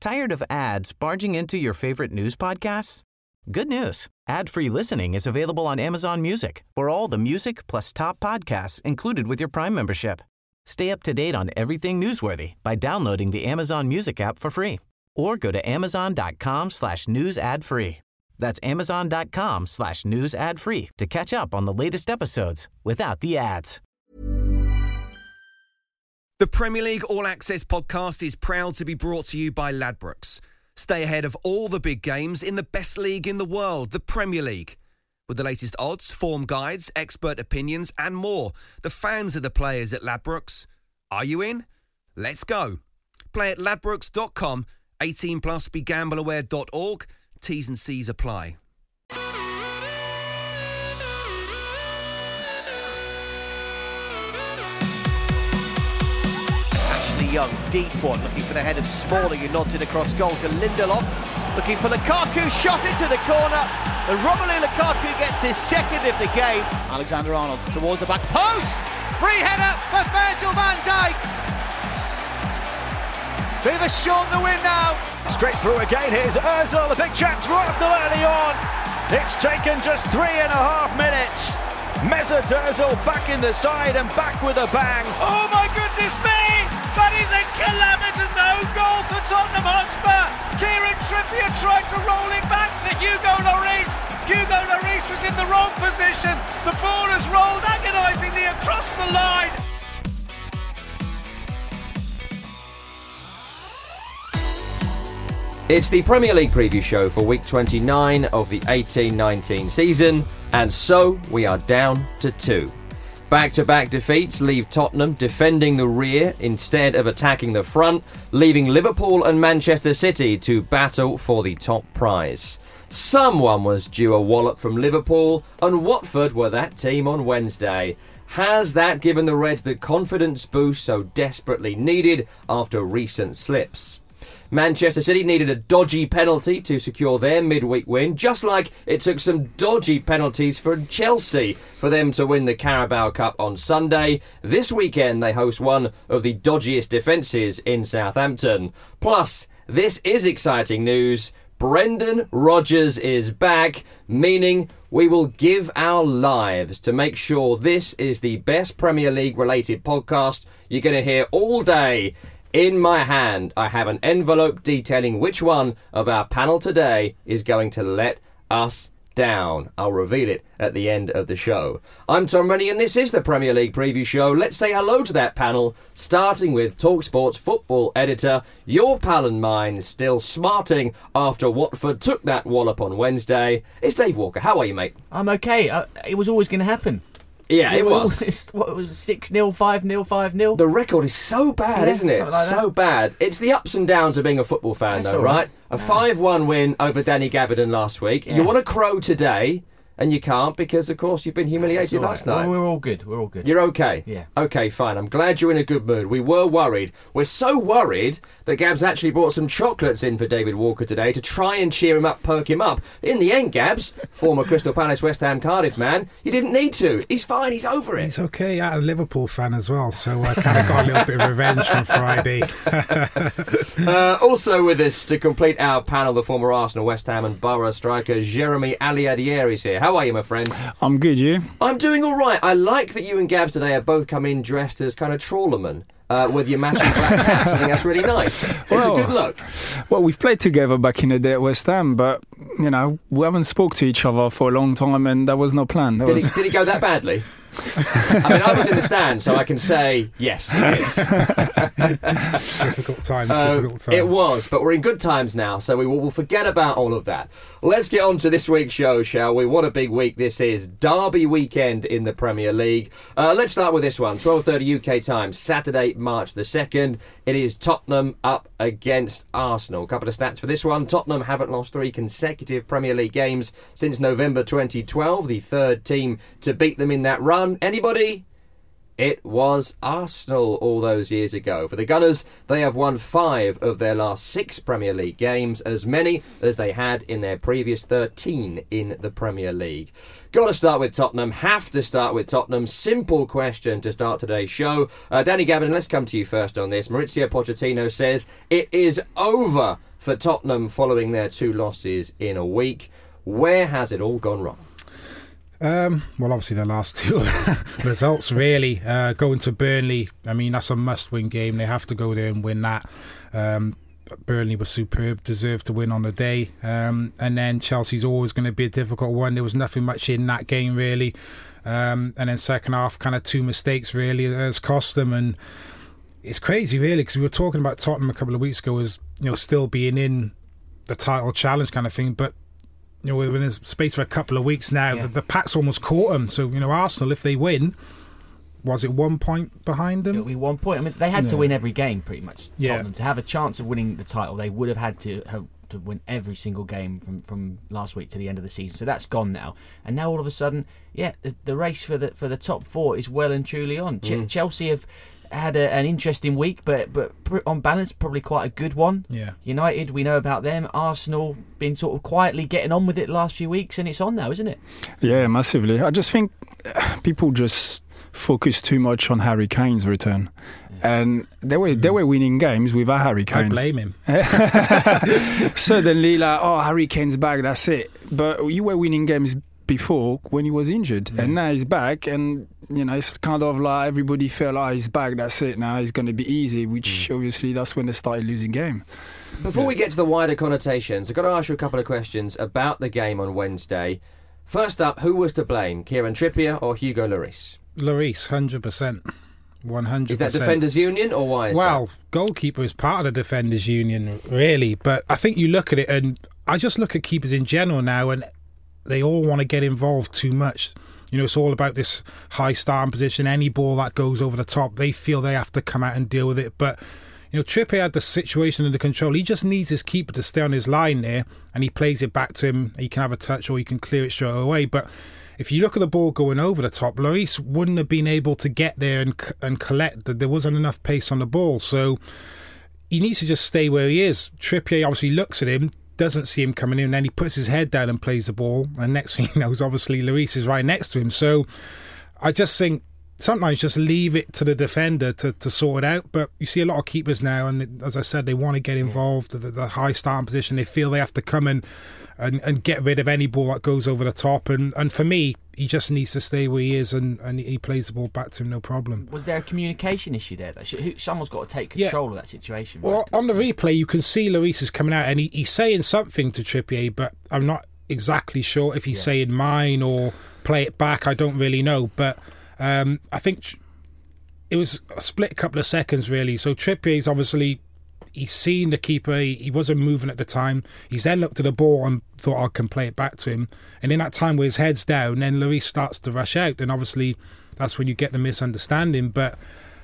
Tired of ads barging into your favorite news podcasts? Good news. Ad-free listening is available on Amazon Music for all the music plus top podcasts included with your Prime membership. Stay up to date on everything newsworthy by downloading the Amazon Music app for free or go to amazon.com/news ad free. That's amazon.com/news ad free to catch up on the latest episodes without the ads. The Premier League All Access podcast is proud to be brought to you by Ladbrokes. Stay ahead of all the big games in the best league in the world, the Premier League. With the latest odds, form guides, expert opinions and more, the fans are the players at Ladbrokes. Are you in? Let's go. Play at ladbrokes.com, 18 plus, begambleaware.org. T's and C's apply. Young, deep one, looking for the head of Smalling, who nods it across goal to Lindelof, looking for Lukaku, shot into the corner, and Romelu Lukaku gets his second of the game. Alexander-Arnold towards the back post, free header for Virgil van Dijk. They've shortened the win now. Straight through again, here's Ozil, a big chance for Arsenal early on. It's taken just 3.5 minutes. Mesut Ozil back in the side and back with a bang. Oh my goodness me! That is a calamitous own goal for Tottenham Hotspur. Kieran Trippier tried to roll it back to Hugo Lloris. Hugo Lloris was in the wrong position. The ball has rolled agonisingly across the line. It's the Premier League preview show for week 29 of the 18-19 season, and so we are down to 2. Back-to-back defeats leave Tottenham defending the rear instead of attacking the front, leaving Liverpool and Manchester City to battle for the top prize. Someone was due a wallop from Liverpool, and Watford were that team on Wednesday. Has that given the Reds the confidence boost so desperately needed after recent slips? Manchester City needed a dodgy penalty to secure their midweek win, just like it took some dodgy penalties for Chelsea for them to win the Carabao Cup on Sunday. This weekend they host one of the dodgiest defences in Southampton. Plus, this is exciting news. Brendan Rodgers is back, meaning we will give our lives to make sure this is the best Premier League related podcast you're going to hear all day. In my hand, I have an envelope detailing which one of our panel today is going to let us down. I'll reveal it at the end of the show. I'm Tom Rennie and this is the Premier League Preview Show. Let's say hello to that panel, starting with TalkSport's football editor, your pal and mine, still smarting after Watford took that wallop on Wednesday. It's Dave Walker. How are you, mate? I'm okay. It was always going to happen. Yeah, it was. What was 6-0, 5-0, 5-0? The record is so bad, isn't it? Like so bad. It's the ups and downs of being a football fan, though, right? A 5-1 win over Danny Gabardon last week. Yeah. You want to crow today, and you can't because, of course, you've been humiliated last night. We're all good. We're all good. You're okay? Yeah. Okay, fine. I'm glad you're in a good mood. We were worried. We're so worried that Gabs actually brought some chocolates in for David Walker today to try and cheer him up, perk him up. In the end, Gabs, former Crystal Palace, West Ham, Cardiff man, you didn't need to. He's fine. He's over it. He's okay. I'm a Liverpool fan as well, so I kind of got a little bit of revenge from Friday. Also with us to complete our panel, the former Arsenal, West Ham and Borough striker Jeremy Aliadieri is here. How are you, my friend? I'm good, you? I'm doing all right. I like that you and Gabs today have both come in dressed as kind of trawlermen with your matching black caps. I think that's really nice. It's a good look. Well, we've played together back in the day at West Ham, but, you know, we haven't spoke to each other for a long time and there was no plan. Did it go that badly? I mean, I was in the stand, so I can say yes, it did. Difficult times. It was, but we're in good times now, so we'll forget about all of that. Let's get on to this week's show, shall we? What a big week this is. Derby weekend in the Premier League. Let's start with this one. 12:30 UK time, Saturday, March the 2nd. It is Tottenham up against Arsenal. A couple of stats for this one. Tottenham haven't lost 3 consecutive Premier League games since November 2012, the third team to beat them in that run. Anybody? It was Arsenal all those years ago. For the Gunners, they have won 5 of their last 6 Premier League games, as many as they had in their previous 13 in the Premier League. Got to start with Tottenham. Have to start with Tottenham. Simple question to start today's show. Danny Gabardon, let's come to you first on this. Maurizio Pochettino says it is over for Tottenham following their 2 losses in a week. Where has it all gone wrong? Well, obviously the last 2 results, really. Going to Burnley, I mean, that's a must-win game. They have to go there and win that. Burnley was superb, deserved to win on the day. And then Chelsea's always going to be a difficult one. There was nothing much in that game, really. And then second half, kind of 2 mistakes, really, has cost them. And it's crazy, really, because we were talking about Tottenham a couple of weeks ago as, still being in the title challenge kind of thing. But within a space for a couple of weeks now, the Pats almost caught them. So, Arsenal, if they win, was it 1 point behind them? It'll be 1 point. I mean, they had to win every game, pretty much. Yeah. To have a chance of winning the title, they would have had to win every single game from last week to the end of the season. So that's gone now. And now all of a sudden, the race for the top 4 is well and truly on. Chelsea have had an interesting week, but on balance, probably quite a good one. Yeah. United, we know about them. Arsenal been sort of quietly getting on with it the last few weeks, and it's on now, isn't it? Yeah, massively. I just think people just focus too much on Harry Kane's return. And they were winning games without Harry Kane. I blame him. Suddenly, Harry Kane's back, that's it. But you were winning games before when he was injured, and now he's back, and it's kind of like everybody felt he's back, that's it, now it's going to be easy, which obviously that's when they started losing game. Before we get to the wider connotations, I've got to ask you a couple of questions about the game on Wednesday. First up, who was to blame, Kieran Trippier or Hugo Lloris? Lloris, 100%. 100%. Is that defenders' union, or why is that? Goalkeeper is part of the defenders' union, really, but I think you look at it, and I just look at keepers in general now, and they all want to get involved too much. It's all about this high starting position. Any ball that goes over the top, they feel they have to come out and deal with it. But, Trippier had the situation under control. He just needs his keeper to stay on his line there, and he plays it back to him. He can have a touch or he can clear it straight away. But if you look at the ball going over the top, Lloris wouldn't have been able to get there and collect. There wasn't enough pace on the ball. So he needs to just stay where he is. Trippier obviously looks at him, doesn't see him coming in, and then he puts his head down and plays the ball, and next thing he knows, obviously Lloris is right next to him. So I just think sometimes just leave it to the defender to sort it out. But you see a lot of keepers now, and as I said, they want to get involved at the high starting position. They feel they have to come in and get rid of any ball that goes over the top, and for me, he just needs to stay where he is, and he plays the ball back to him, no problem. Was there a communication issue there, though? Someone's got to take control of that situation. Right? Well, on the replay, you can see Lloris is coming out, and he's saying something to Trippier, but I'm not exactly sure if he's saying mine or play it back. I don't really know, but I think it was a split couple of seconds, really. So Trippier's obviously, he's seen the keeper, he wasn't moving at the time. He's then looked at the ball and thought, I can play it back to him. And in that time where his head's down, then Lloris starts to rush out. And obviously, that's when you get the misunderstanding. But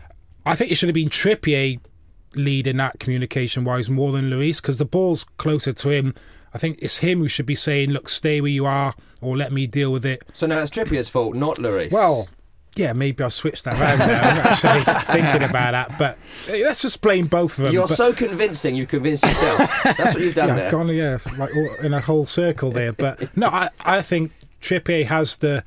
I think it should have been Trippier leading that communication-wise more than Lloris, because the ball's closer to him. I think it's him who should be saying, look, stay where you are, or let me deal with it. So now it's Trippier's fault, not Lloris. Well, yeah, maybe I've switched that around now. I'm actually thinking about that, but let's just blame both of them. You're so convincing, you've convinced yourself. That's what you've done there. Gone, it's like in a whole circle there. But no, I think Trippier has to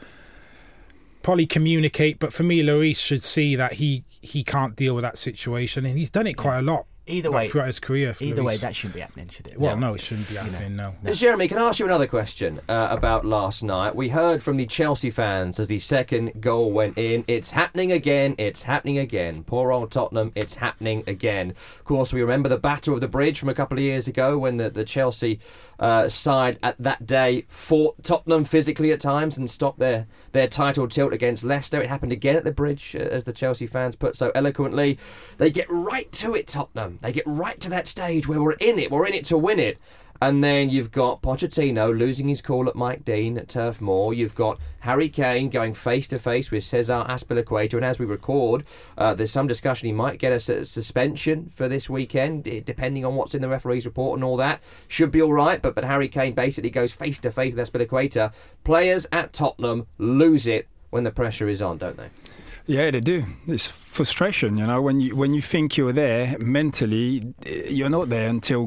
probably communicate, but for me, Lloris should see that he can't deal with that situation, and he's done it quite a lot. Either way, throughout his career. Either way, that shouldn't be happening, should it? Well, no, it shouldn't be happening. No. Jeremy, can I ask you another question about last night? We heard from the Chelsea fans as the second goal went in. It's happening again. It's happening again. Poor old Tottenham. It's happening again. Of course, we remember the Battle of the Bridge from a couple of years ago when the Chelsea side at that day fought Tottenham physically at times and stopped their title tilt against Leicester. It happened again at the Bridge, as the Chelsea fans put so eloquently. They get right to it, Tottenham. They get right to that stage where we're in it to win it. And then you've got Pochettino losing his cool at Mike Dean at Turf Moor. You've got Harry Kane going face-to-face with Cesar Azpilicueta. And as we record, there's some discussion he might get a suspension for this weekend, depending on what's in the referee's report and all that. Should be all right, but Harry Kane basically goes face-to-face with Azpilicueta. Players at Tottenham lose it when the pressure is on, don't they? Yeah, they do. It's frustration, when you think you're there mentally, you're not there until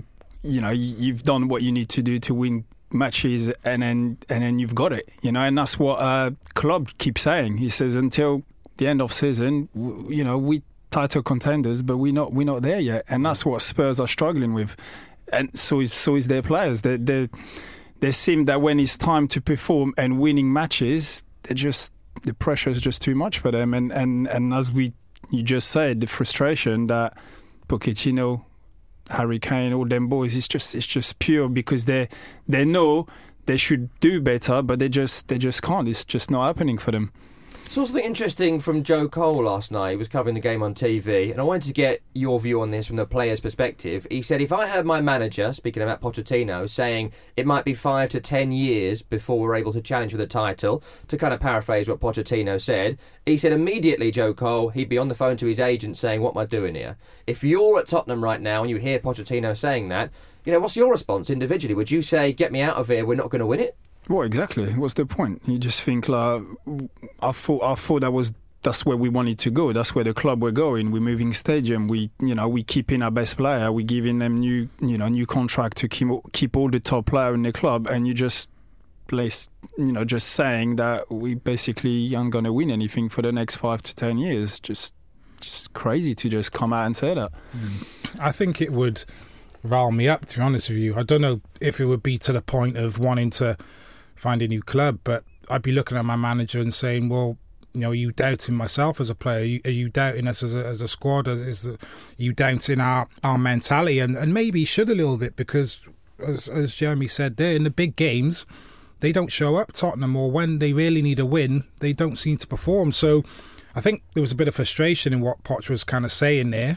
you've done what you need to do to win matches, and then you've got it, and that's what Klopp keeps saying. He says until the end of season, we title contenders, but we're not there yet, and that's what Spurs are struggling with. and so is their players. They seem that when it's time to perform and winning matches, the pressure is just too much for them. And as you just said, the frustration that Pochettino, Harry Kane, all them boys, it's just pure because they know they should do better, but they just can't. It's just not happening for them. Saw something interesting from Joe Cole last night. He was covering the game on TV, and I wanted to get your view on this from the player's perspective. He said, if I heard my manager, speaking about Pochettino, saying it might be 5 to 10 years before we're able to challenge for the title, to kind of paraphrase what Pochettino said, he said immediately, Joe Cole, he'd be on the phone to his agent saying, what am I doing here? If you're at Tottenham right now and you hear Pochettino saying that, what's your response individually? Would you say, get me out of here, we're not going to win it? Well, exactly. What's the point? You just think like, I thought that's where we wanted to go. That's where the club were going. We're moving stadium. We keeping our best player. We giving them new contract to keep all the top player in the club. And you just just saying that we basically aren't going to win anything for the next 5 to 10 years. Just crazy to just come out and say that. I think it would rile me up, to be honest with you. I don't know if it would be to the point of wanting to find a new club, but I'd be looking at my manager and saying, well, are you doubting myself as a player? Are you doubting us as a squad? Are you doubting our mentality? And maybe he should a little bit, because as Jeremy said there, in the big games, they don't show up, Tottenham, or when they really need a win, they don't seem to perform. So I think there was a bit of frustration in what Poch was kind of saying there.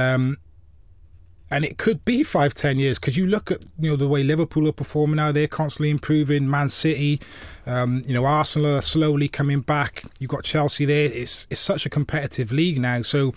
And it could be 5-10 years, because you look at the way Liverpool are performing now. They're constantly improving. Man City, Arsenal are slowly coming back. You've got Chelsea there. It's such a competitive league now. So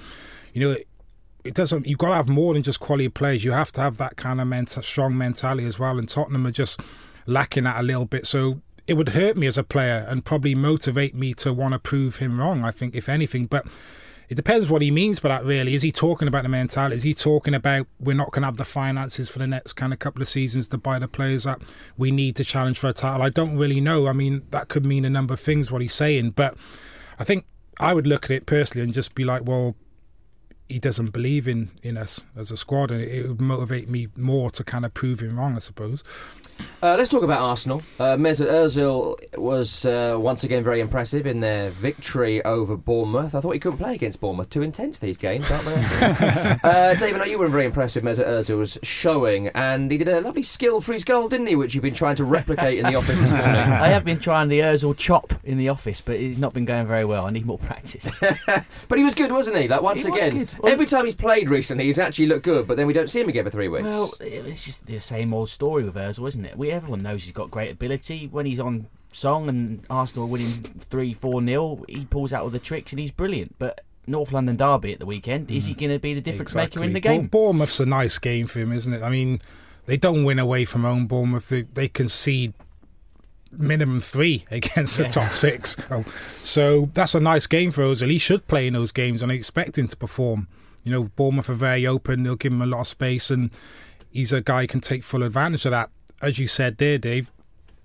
it doesn't. You've got to have more than just quality players. You have to have that kind of strong mentality as well. And Tottenham are just lacking that a little bit. So it would hurt me as a player and probably motivate me to want to prove him wrong, I think, if anything. But it depends what he means by that, really. Is he talking about the mentality? Is he talking about we're not going to have the finances for the next kind of couple of seasons to buy the players that we need to challenge for a title? I don't really know. I mean, that could mean a number of things, what he's saying. But I think I would look at it personally and just be like, well, he doesn't believe in us as a squad, and it would motivate me more to kind of prove him wrong, I suppose. Let's talk about Arsenal. Mesut Ozil was once again very impressive in their victory over Bournemouth. I thought he couldn't play against Bournemouth. Too intense, these games, aren't they? David, you were very impressed with Mesut Ozil's showing, and he did a lovely skill for his goal, didn't he, which you've been trying to replicate in the office this morning. I have been trying the Ozil chop in the office, but it's not been going very well. I need more practice. But he was good, wasn't he? Like, once again, every time he's played recently, he's actually looked good, but then we don't see him again for 3 weeks. Well, it's just the same old story with Ozil, isn't it? Everyone knows he's got great ability. When he's on song and Arsenal are winning 3-4-0, he pulls out all the tricks and he's brilliant. But North London derby at the weekend, is he going to be the difference maker in the game? Bournemouth's a nice game for him, isn't it? I mean, they don't win away from home, Bournemouth. They concede minimum 3 against the top 6. So that's a nice game for Ozil. He should play in those games, and I expect him to perform. Bournemouth are very open. They'll give him a lot of space, and he's a guy who can take full advantage of that. As you said there, Dave,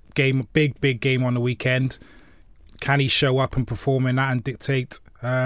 big game on the weekend. Can he show up and perform in that and dictate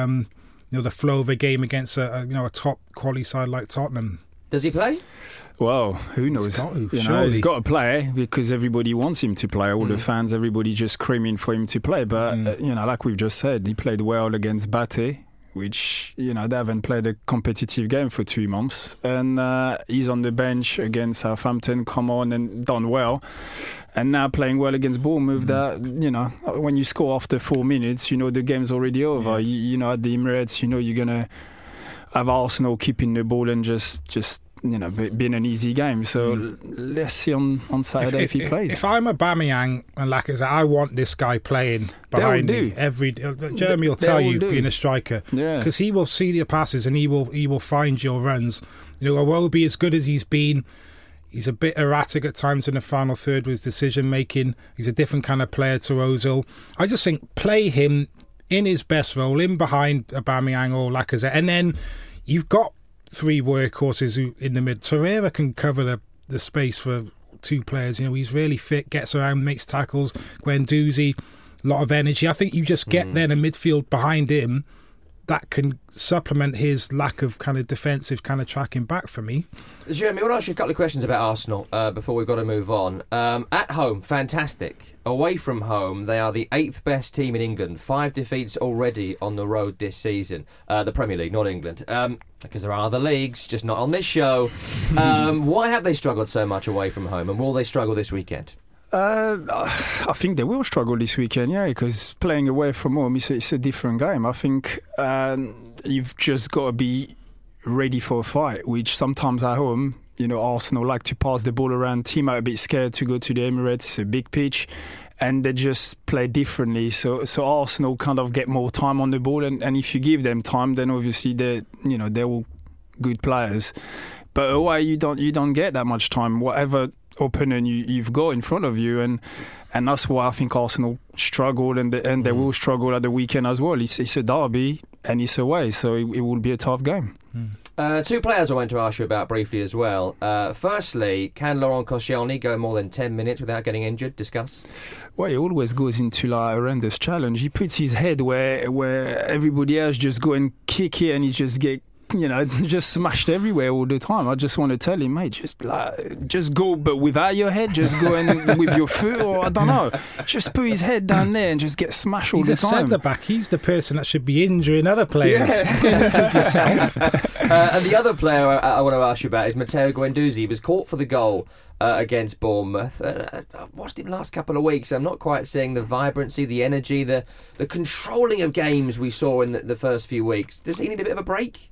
the flow of a game against a top quality side like Tottenham? Does he play? Well, who knows? He's got to play because everybody wants him to play. All the fans, everybody just screaming for him to play. But like we've just said, he played well against Bate, which, they haven't played a competitive game for 2 months. And he's on the bench against Southampton, come on and done well. And now playing well against Bournemouth, that, when you score after 4 minutes, the game's already over. Yeah. At the Emirates, you're going to have Arsenal keeping the ball and just being an easy game. So let's see on Saturday if he plays. If I'm Aubameyang and Lacazette, I want this guy playing behind me. Jeremy will tell you, being a striker, because he will see the passes and he will find your runs. Iwobi, as good as he's been, he's a bit erratic at times in the final third with his decision making. He's a different kind of player to Ozil. I just think play him in his best role, in behind Aubameyang or Lacazette, and then you've got 3 workhorses who in the mid. Torreira can cover the space for 2 players. He's really fit, gets around, makes tackles. Guendouzi, a lot of energy. I think you just get then a midfield behind him that can supplement his lack of kind of defensive kind of tracking back for me. Jeremy, I want to ask you a couple of questions about Arsenal before we've got to move on. At home, fantastic. Away from home, they are the 8th best team in England. 5 defeats already on the road this season. The Premier League, not England. Because there are other leagues, just not on this show. Why have they struggled so much away from home, and will they struggle this weekend? I think they will struggle this weekend, because playing away from home it's a different game. I think you've just got to be ready for a fight, which sometimes at home, Arsenal like to pass the ball around. Team are a bit scared to go to the Emirates. It's a big pitch, and they just play differently. So Arsenal kind of get more time on the ball, and if you give them time, then obviously they're all good players. But away you don't get that much time. Whatever opponent you've got in front of you, and that's why I think Arsenal struggled, and they will struggle at the weekend as well. It's a derby and it's away, so it will be a tough game. 2 players I want to ask you about briefly as well. Firstly, can Laurent Koscielny go more than 10 minutes without getting injured? Discuss. Well, he always goes into like a horrendous challenge. He puts his head where everybody else just go and kick it, and he just get just smashed everywhere all the time. I just want to tell him, mate, just go, but without your head, just go in with your foot, or I don't know, just put his head down there and just get smashed all the time. He's a centre-back. He's the person that should be injuring other players. Yeah. Yourself. And the other player I want to ask you about is Matteo Guendouzi. He was caught for the goal against Bournemouth. I've watched him last couple of weeks. I'm not quite seeing the vibrancy, the energy, the controlling of games we saw in the first few weeks. Does he need a bit of a break?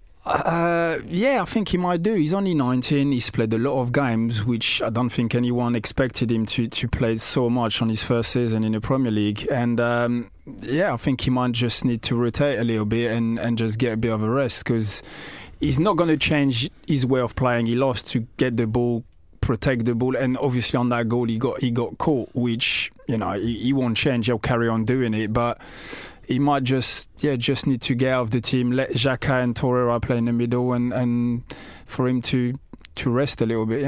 I think he might do. He's only 19. He's played a lot of games, which I don't think anyone expected him to play so much on his first season in the Premier League. And I think he might just need to rotate a little bit and just get a bit of a rest, because he's not going to change his way of playing. He loves to get the ball, protect the ball, and obviously on that goal he got caught, which he won't change. He'll carry on doing it, but he might just need to get out of the team, let Xhaka and Torreira play in the middle, and for him to rest a little bit.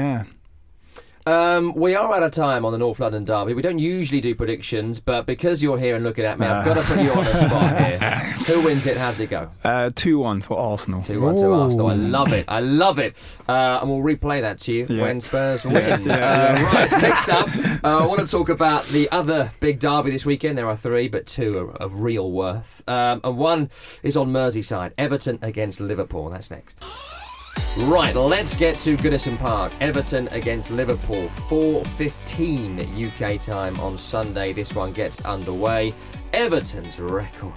We are out of time on the North London derby. We don't usually do predictions, but because you're here and looking at me, I've got to put you on the spot here. Who wins it? How's it go? 2-1 for Arsenal. 2-1 to Arsenal. I love it. And we'll replay that to you when Spurs win. Right, next up, I want to talk about the other big derby this weekend. There are 3, but 2 are of real worth. And one is on Merseyside. Everton against Liverpool. That's next. Right, let's get to Goodison Park. Everton against Liverpool, 4:15 UK time on Sunday. This one gets underway. Everton's record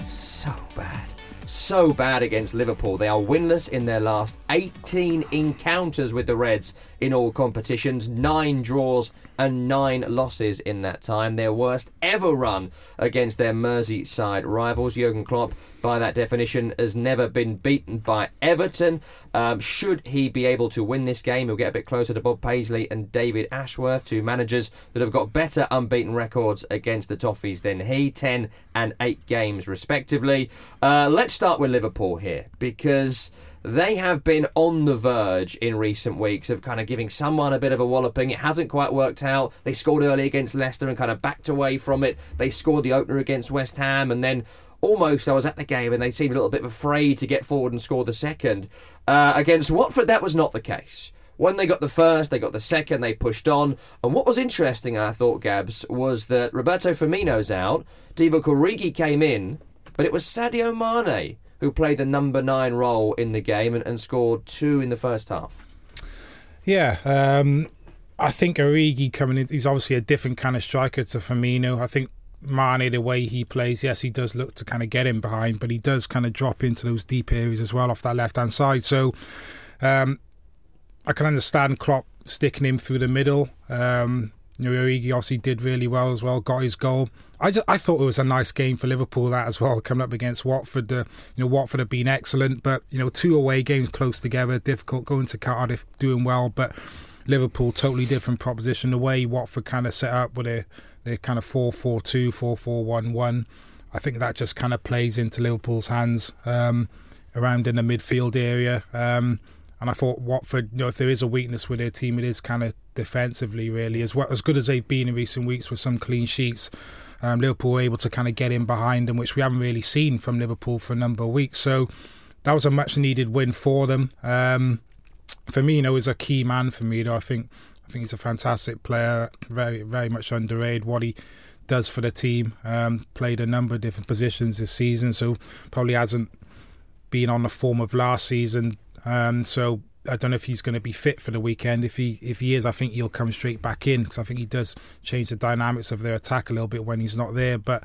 so bad against Liverpool. They are winless in their last 18 encounters with the Reds in all competitions, 9 draws and 9 losses in that time. Their worst ever run against their Merseyside rivals. Jurgen Klopp, by that definition, has never been beaten by Everton. Should he be able to win this game, he'll get a bit closer to Bob Paisley and David Ashworth, 2 managers that have got better unbeaten records against the Toffees than he, 10 and 8 games respectively. Let's start with Liverpool here, because they have been on the verge in recent weeks of kind of giving someone a bit of a walloping. It hasn't quite worked out. They scored early against Leicester and kind of backed away from it. They scored the opener against West Ham, and then almost I was at the game and they seemed a little bit afraid to get forward and score the second. Against Watford, that was not the case. When they got the first, they got the second, they pushed on. And what was interesting, I thought, Gabs, was that Roberto Firmino's out, Divock Origi came in, but it was Sadio Mane who played the number 9 role in the game and scored 2 in the first half. Yeah, I think Origi coming in, he's obviously a different kind of striker to Firmino. I think Mane, the way he plays, yes, he does look to kind of get him behind, but he does kind of drop into those deep areas as well off that left-hand side. So I can understand Klopp sticking him through the middle. Origi obviously did really well as well, got his goal. I thought it was a nice game for Liverpool, that as well, coming up against Watford. Watford have been excellent, but 2 away games close together, difficult, going to Cardiff, doing well, but Liverpool, totally different proposition. The way Watford kind of set up with their kind of 4-4-2, 4-4-1-1, I think that just kind of plays into Liverpool's hands around in the midfield area. And I thought Watford, if there is a weakness with their team, it is kind of defensively, really. As good as they've been in recent weeks with some clean sheets, Liverpool were able to kind of get in behind them, which we haven't really seen from Liverpool for a number of weeks. So that was a much needed win for them. Firmino is a key man for me, though. I think he's a fantastic player, very, very much underrated. What he does for the team, played a number of different positions this season, so probably hasn't been on the form of last season. So I don't know if he's going to be fit for the weekend. If he is, I think he'll come straight back in, because I think he does change the dynamics of their attack a little bit when he's not there. But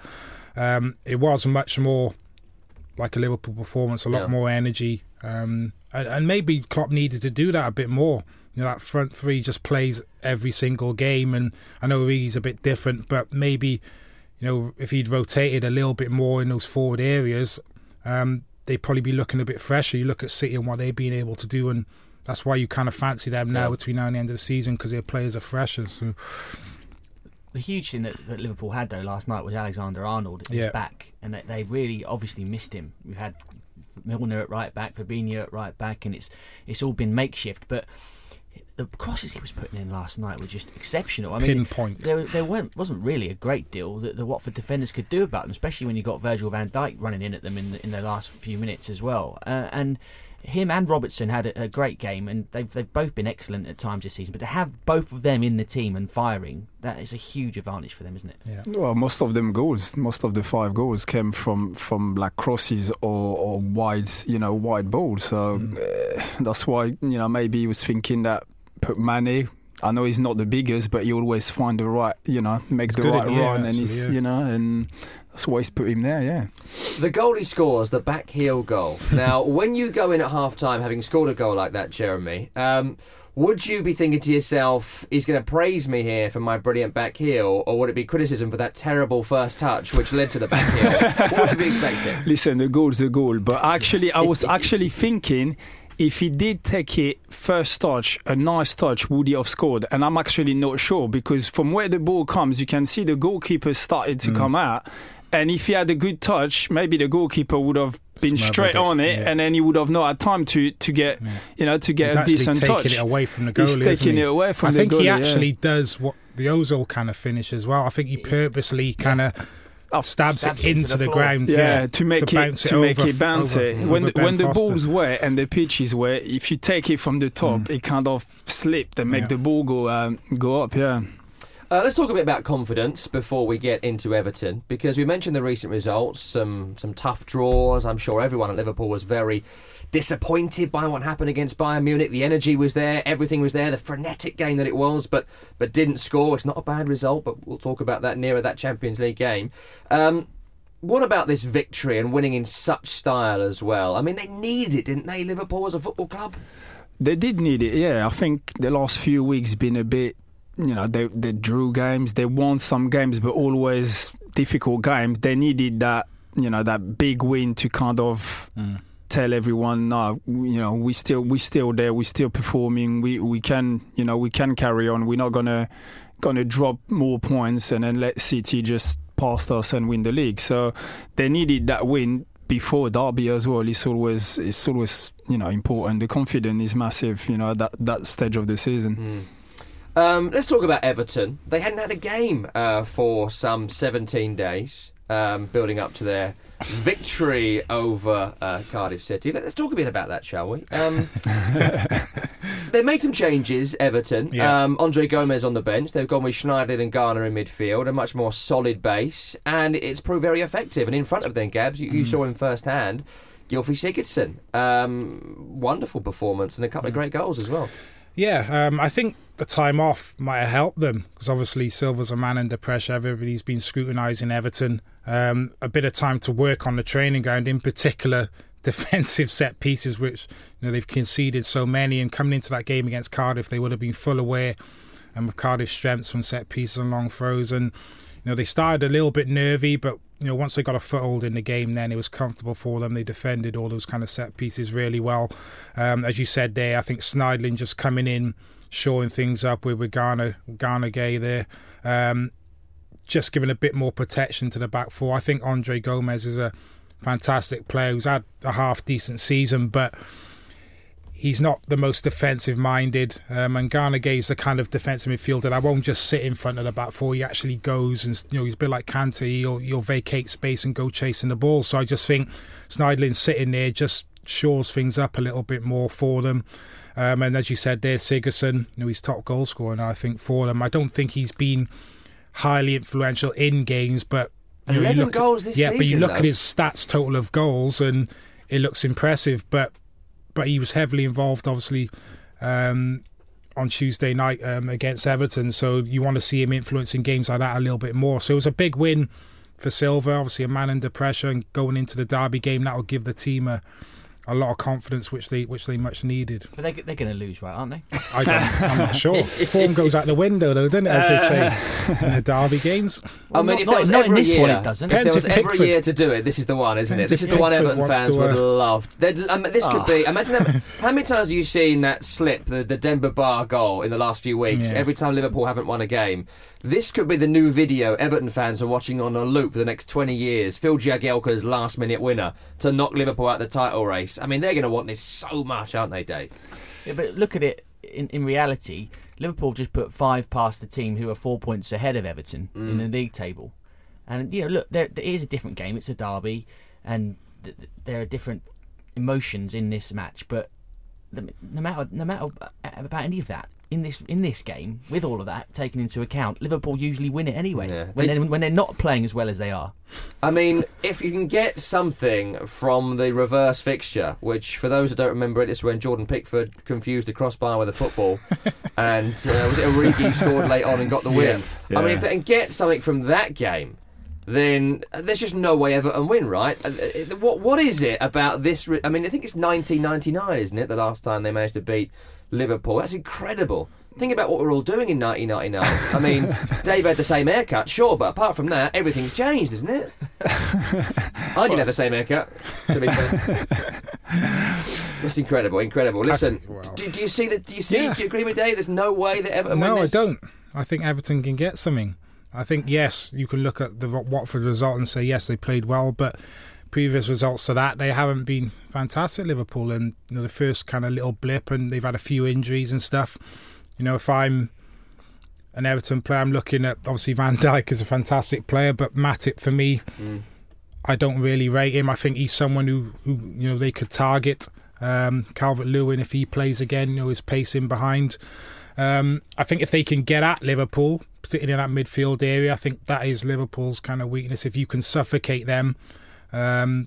it was much more like a Liverpool performance, a lot more energy, and maybe Klopp needed to do that a bit more. You know, that front three just plays every single game, and I know Origi's a bit different, but maybe, you know, if he'd rotated a little bit more in those forward areas, they'd probably be looking a bit fresher. You look at City and what they've been able to do, and that's why you kind of fancy them now between now and the end of the season, because their players are fresher. So the huge thing that Liverpool had though last night was Alexander-Arnold is back, and they really obviously missed him. We've had Milner at right back, Fabinho at right back, and it's all been makeshift, but the crosses he was putting in last night were just exceptional. I mean, pinpoint. There wasn't really a great deal that the Watford defenders could do about them, especially when you got Virgil van Dijk running in at them in the last few minutes as well. And him and Robertson had a great game, and they've both been excellent at times this season. But to have both of them in the team and firing, that is a huge advantage for them, isn't it? Yeah. Well, most of the 5 goals came from like crosses or wide balls. So that's why, maybe he was thinking that put Mane. I know he's not the biggest, but he always find the right, make the right run, and he's, and that's why he's put him there. Yeah. The goal he scores, the back heel goal. Now, when you go in at half time, having scored a goal like that, Jeremy, would you be thinking to yourself, he's going to praise me here for my brilliant back heel, or would it be criticism for that terrible first touch which led to the back heel? What would you be expecting? Listen, the goal's a goal, but actually, I was actually thinking, if he did take it first touch, a nice touch, would he have scored? And I'm actually not sure, because from where the ball comes, you can see the goalkeeper started to come out. And if he had a good touch, maybe the goalkeeper would have been straight on it, and then he would have not had time to get to get a decent touch. He's taking it away from the goalie. He's taking it away from the goalie. I think he actually does what the Ozil kind of finish as well. I think he purposely kind of stabs it into the ground, to make it bounce. When the ball's wet and the pitch is wet, if you take it from the top, it kind of slipped and make the ball go up. Yeah. Let's talk a bit about confidence before we get into Everton, because we mentioned the recent results, some tough draws. I'm sure everyone at Liverpool was very disappointed by what happened against Bayern Munich. The energy was there, everything was there, the frenetic game that it was, but didn't score. It's not a bad result, but we'll talk about that nearer that Champions League game. What about this victory and winning in such style as well? I mean, they needed it, didn't they, Liverpool as a football club? They did need it, yeah. I think the last few weeks been a bit, they drew games, they won some games, but always difficult games. They needed that, that big win to kind of tell everyone, no, we're still there, we're still performing, we can carry on. We're not gonna drop more points and then let City just pass us and win the league. So they needed that win before Derby as well. It's always important. The confidence is massive, at that stage of the season. Let's talk about Everton. They hadn't had a game for some 17 days, building up to their victory over Cardiff City. Let's talk a bit about that, shall we? They made some changes, Everton. Andre Gomez on the bench. They've gone with Schneiderlin and Garner in midfield, a much more solid base, and it's proved very effective. And in front of them, Gabs, you saw him firsthand, Gylfi Sigurdsson. Wonderful performance and a couple of great goals as well. Yeah, I think the time off might have helped them, because obviously Silva's a man under pressure. Everybody's been scrutinising Everton. A bit of time to work on the training ground, in particular defensive set pieces, which they've conceded so many. And coming into that game against Cardiff, they would have been full aware of Cardiff's strengths from set pieces and long throws. And they started a little bit nervy, but once they got a foothold in the game, then it was comfortable for them. They defended all those kind of set pieces really well. As you said there, I think Schneiderlin just coming in, shoring things up with Garner Gay there, just giving a bit more protection to the back four. I think Andre Gomez is a fantastic player who's had a half decent season, but he's not the most defensive-minded. And Gana Gay's the kind of defensive midfielder that won't just sit in front of the back four. He actually goes and, he's a bit like Kante. He'll vacate space and go chasing the ball. So I just think Schneiderlin sitting there just shores things up a little bit more for them. And as you said there, Sigurdsson, he's top goal scorer now, I think, for them. I don't think he's been highly influential in games, but 11 goals this season. But you look at his stats total of goals and it looks impressive. But he was heavily involved, obviously, on Tuesday night against Everton. So you want to see him influencing games like that a little bit more. So it was a big win for Silva, obviously a man under pressure, and going into the derby game, that will give the team a lot of confidence, which they much needed. But they're going to lose, right, aren't they? I'm not sure. Form goes out the window, though, doesn't it, as they say in the derby games? Well, I mean, not in this one, it doesn't. If there was ever a year to do it, this is the one, isn't it? This is the one Everton fans would love. This could be. Imagine how many times have you seen that slip, the Demba Ba goal in the last few weeks? Yeah. Every time Liverpool haven't won a game. This could be the new video Everton fans are watching on a loop for the next 20 years. Phil Jagielka's last-minute winner to knock Liverpool out of the title race. I mean, they're going to want this so much, aren't they, Dave? Yeah, but look at it in reality. Liverpool just put 5 past the team who are 4 points ahead of Everton in the league table. And, look, there is a different game. It's a derby, and there are different emotions in this match. But no matter about any of that, in this game, with all of that taken into account, Liverpool usually win it anyway. Yeah. When they're not playing as well as they are. I mean, if you can get something from the reverse fixture, which for those who don't remember it, it's when Jordan Pickford confused the crossbar with a football, and was it Origi scored late on and got the win? Yeah. I mean, if they can get something from that game, then there's just no way Everton win, right? What is it about this? I mean, I think it's 1999, isn't it? The last time they managed to beat Liverpool. That's incredible. Think about what we're all doing in 1999. I mean, Dave had the same haircut, sure, but apart from that, everything's changed, isn't it? I didn't have the same haircut, to be fair. That's incredible. Listen, do you see that? Do you agree with Dave? There's no way that Everton win this? No, I don't. I think Everton can get something. I think, yes, you can look at the Watford result and say, yes, they played well, but previous results to that, they haven't been fantastic, Liverpool, and the first kind of little blip, and they've had a few injuries and stuff. If I'm an Everton player, I'm looking at, obviously Van Dijk is a fantastic player, but Matip, for me, I don't really rate him. I think he's someone who they could target. Calvert-Lewin, if he plays again, is pacing behind. I think if they can get at Liverpool, particularly in that midfield area, I think that is Liverpool's kind of weakness. If you can suffocate them and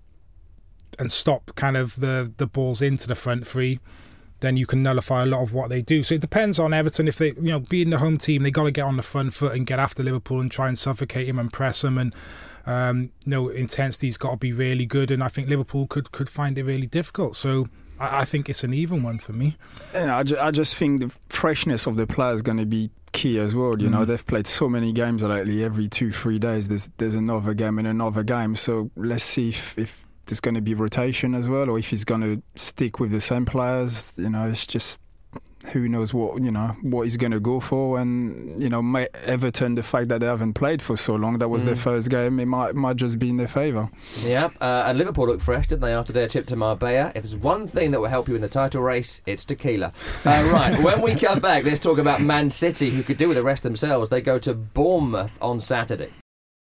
stop kind of the balls into the front three, then you can nullify a lot of what they do. So it depends on Everton. If they, being the home team, they got to get on the front foot and get after Liverpool and try and suffocate him and press them. And intensity's got to be really good. And I think Liverpool could find it really difficult. So I think it's an even one for me. I just think the freshness of the player is going to be key as well. They've played so many games lately. Every 2-3 days there's another game and another game. So let's see if there's going to be rotation as well, or if he's going to stick with the same players. It's just who knows what he's going to go for. And Everton, the fact that they haven't played for so long, that was their first game, it might just be in their favour. Yeah, and Liverpool looked fresh, didn't they, after their trip to Marbella? If there's one thing that will help you in the title race, it's tequila. Right, when we come back, let's talk about Man City, who could do with the rest themselves. They go to Bournemouth on Saturday.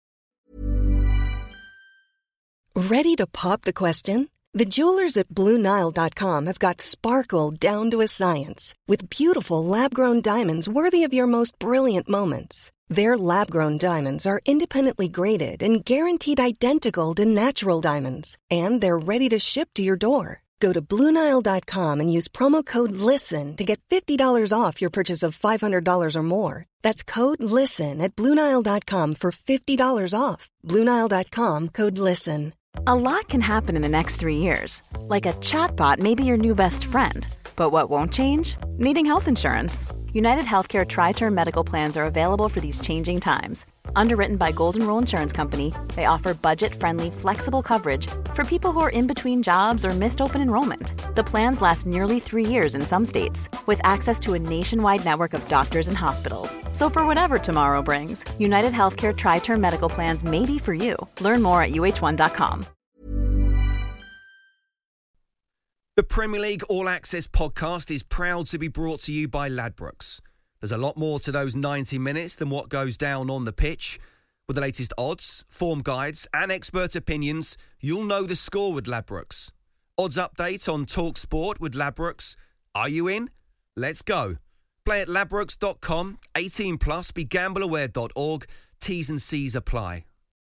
Ready to pop the question? The jewelers at BlueNile.com have got sparkle down to a science with beautiful lab-grown diamonds worthy of your most brilliant moments. Their lab-grown diamonds are independently graded and guaranteed identical to natural diamonds, and they're ready to ship to your door. Go to BlueNile.com and use promo code LISTEN to get $50 off your purchase of $500 or more. That's code LISTEN at BlueNile.com for $50 off. BlueNile.com, code LISTEN. A lot can happen in the next 3 years. Like a chatbot may be your new best friend. But what won't change? Needing health insurance. United Healthcare Tri-Term Medical Plans are available for these changing times. Underwritten by Golden Rule Insurance Company, they offer budget-friendly, flexible coverage for people who are in between jobs or missed open enrollment. The plans last nearly 3 years in some states, with access to a nationwide network of doctors and hospitals. So for whatever tomorrow brings, United Healthcare Tri-Term Medical Plans may be for you. Learn more at uh1.com. The Premier League All Access podcast is proud to be brought to you by Ladbrokes. There's a lot more to those 90 minutes than what goes down on the pitch. With the latest odds, form guides and expert opinions, you'll know the score with Ladbrokes. Odds update on Talk Sport with Ladbrokes. Are you in? Let's go. Play at ladbrokes.com, 18 plus, begambleaware.org. T's and C's apply.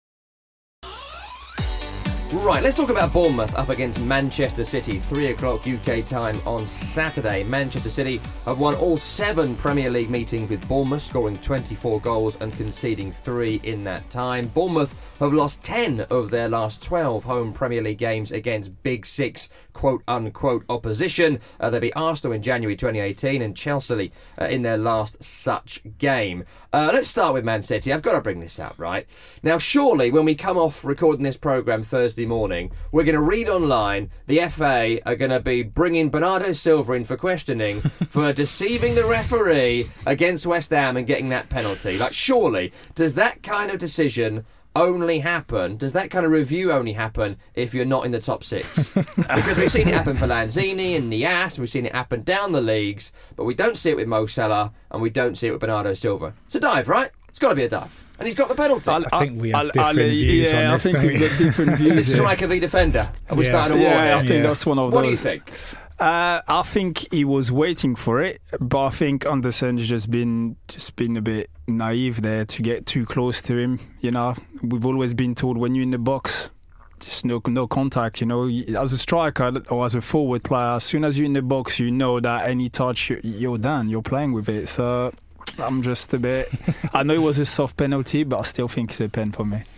Right, let's talk about Bournemouth up against Manchester City. 3 o'clock UK time on Saturday. Manchester City have won all 7 Premier League meetings with Bournemouth, scoring 24 goals and conceding 3 in that time. Bournemouth have lost 10 of their last 12 home Premier League games against Big Six quote-unquote opposition. They beat Arsenal in January 2018 and Chelsea in their last such game. Let's start with Man City. I've got to bring this up, right? Now, surely when we come off recording this programme Thursday morning, we're going to read online the FA are going to be bringing Bernardo Silva in for questioning for deceiving the referee against West Ham and getting that penalty. Like, surely, does that kind of decision only happen, does that kind of review only happen if you're not in the top 6? Because we've seen it happen for Lanzini and Nias, we've seen it happen down the leagues, but we don't see it with Mo Salah and we don't see it with Bernardo Silva. It's a dive, right? It's got to be a dive. And he's got the penalty. I think we have different views on this. I think we've got different views. Is this striker v defender? Are we starting a war? Yeah, I think that's one of those. What do you think? I think he was waiting for it, but I think Anderson's just been a bit naive there to get too close to him. You know, we've always been told when you're in the box, just no contact. You know, as a striker or as a forward player, as soon as you're in the box, you know that any touch, you're done. You're playing with it. So I'm just a bit. I know it was a soft penalty, but I still think it's a pen for me.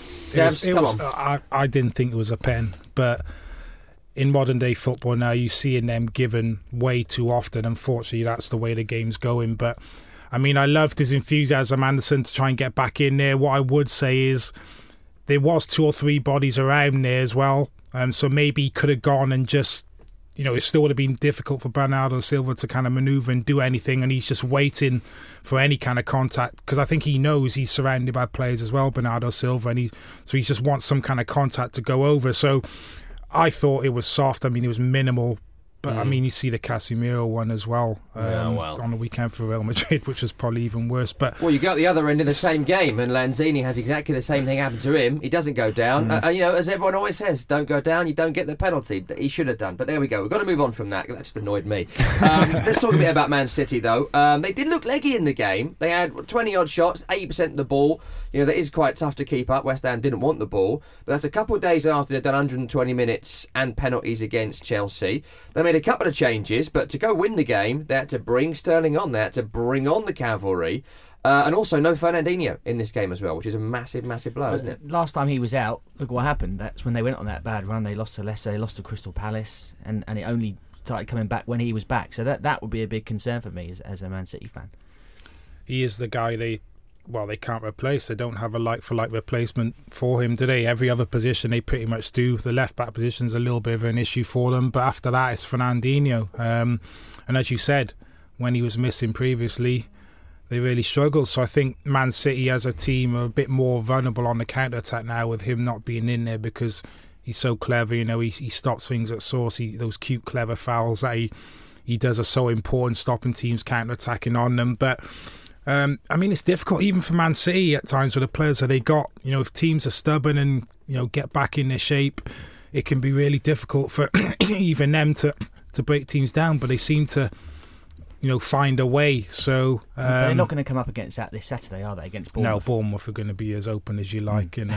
I didn't think it was a pen, but in modern day football now, you see them given way too often. Unfortunately, that's the way the game's going. But I mean, I loved his enthusiasm, Anderson, to try and get back in there. What I would say is there was 2 or 3 bodies around there as well, so maybe he could have gone and just, you know, it still would have been difficult for Bernardo Silva to kind of manoeuvre and do anything, and he's just waiting for any kind of contact, because I think he knows he's surrounded by players as well, Bernardo Silva, and he just wants some kind of contact to go over. So I thought it was soft. I mean, it was minimal. But, I mean, you see the Casemiro one as well on the weekend for Real Madrid, which was probably even worse. But well, you go at the other end of the same game, and Lanzini has exactly the same thing happen to him. He doesn't go down. You know, as everyone always says, don't go down, you don't get the penalty that he should have done. But there we go. We've got to move on from that. That just annoyed me. Let's talk a bit about Man City, though. They did look leggy in the game. They had 20-odd shots, 80% of the ball. You know, that is quite tough to keep up. West Ham didn't want the ball. But that's a couple of days after they'd done 120 minutes and penalties against Chelsea. They made a couple of changes, but to go win the game, they had to bring Sterling on. They had to bring on the cavalry. And also no Fernandinho in this game as well, which is a massive, massive blow, isn't it? Last time he was out, look what happened. That's when they went on that bad run. They lost to Leicester, they lost to Crystal Palace, and it only started coming back when he was back. So that would be a big concern for me as a Man City fan. He is the guy they can't replace. They don't have a like-for-like replacement for him today. Every other position they pretty much do. The left-back position's a little bit of an issue for them, but after that it's Fernandinho. And as you said, when he was missing previously, they really struggled. So I think Man City as a team are a bit more vulnerable on the counter-attack now with him not being in there, because he's so clever. You know, he stops things at source. Those cute, clever fouls that he does are so important, stopping teams counter-attacking on them. But I mean, it's difficult even for Man City at times with the players that they got. You know, if teams are stubborn and, you know, get back in their shape, it can be really difficult for even them to break teams down. But they seem to, you know, find a way. So they're not going to come up against that this Saturday, are they? Against Bournemouth? No, Bournemouth are going to be as open as you like. And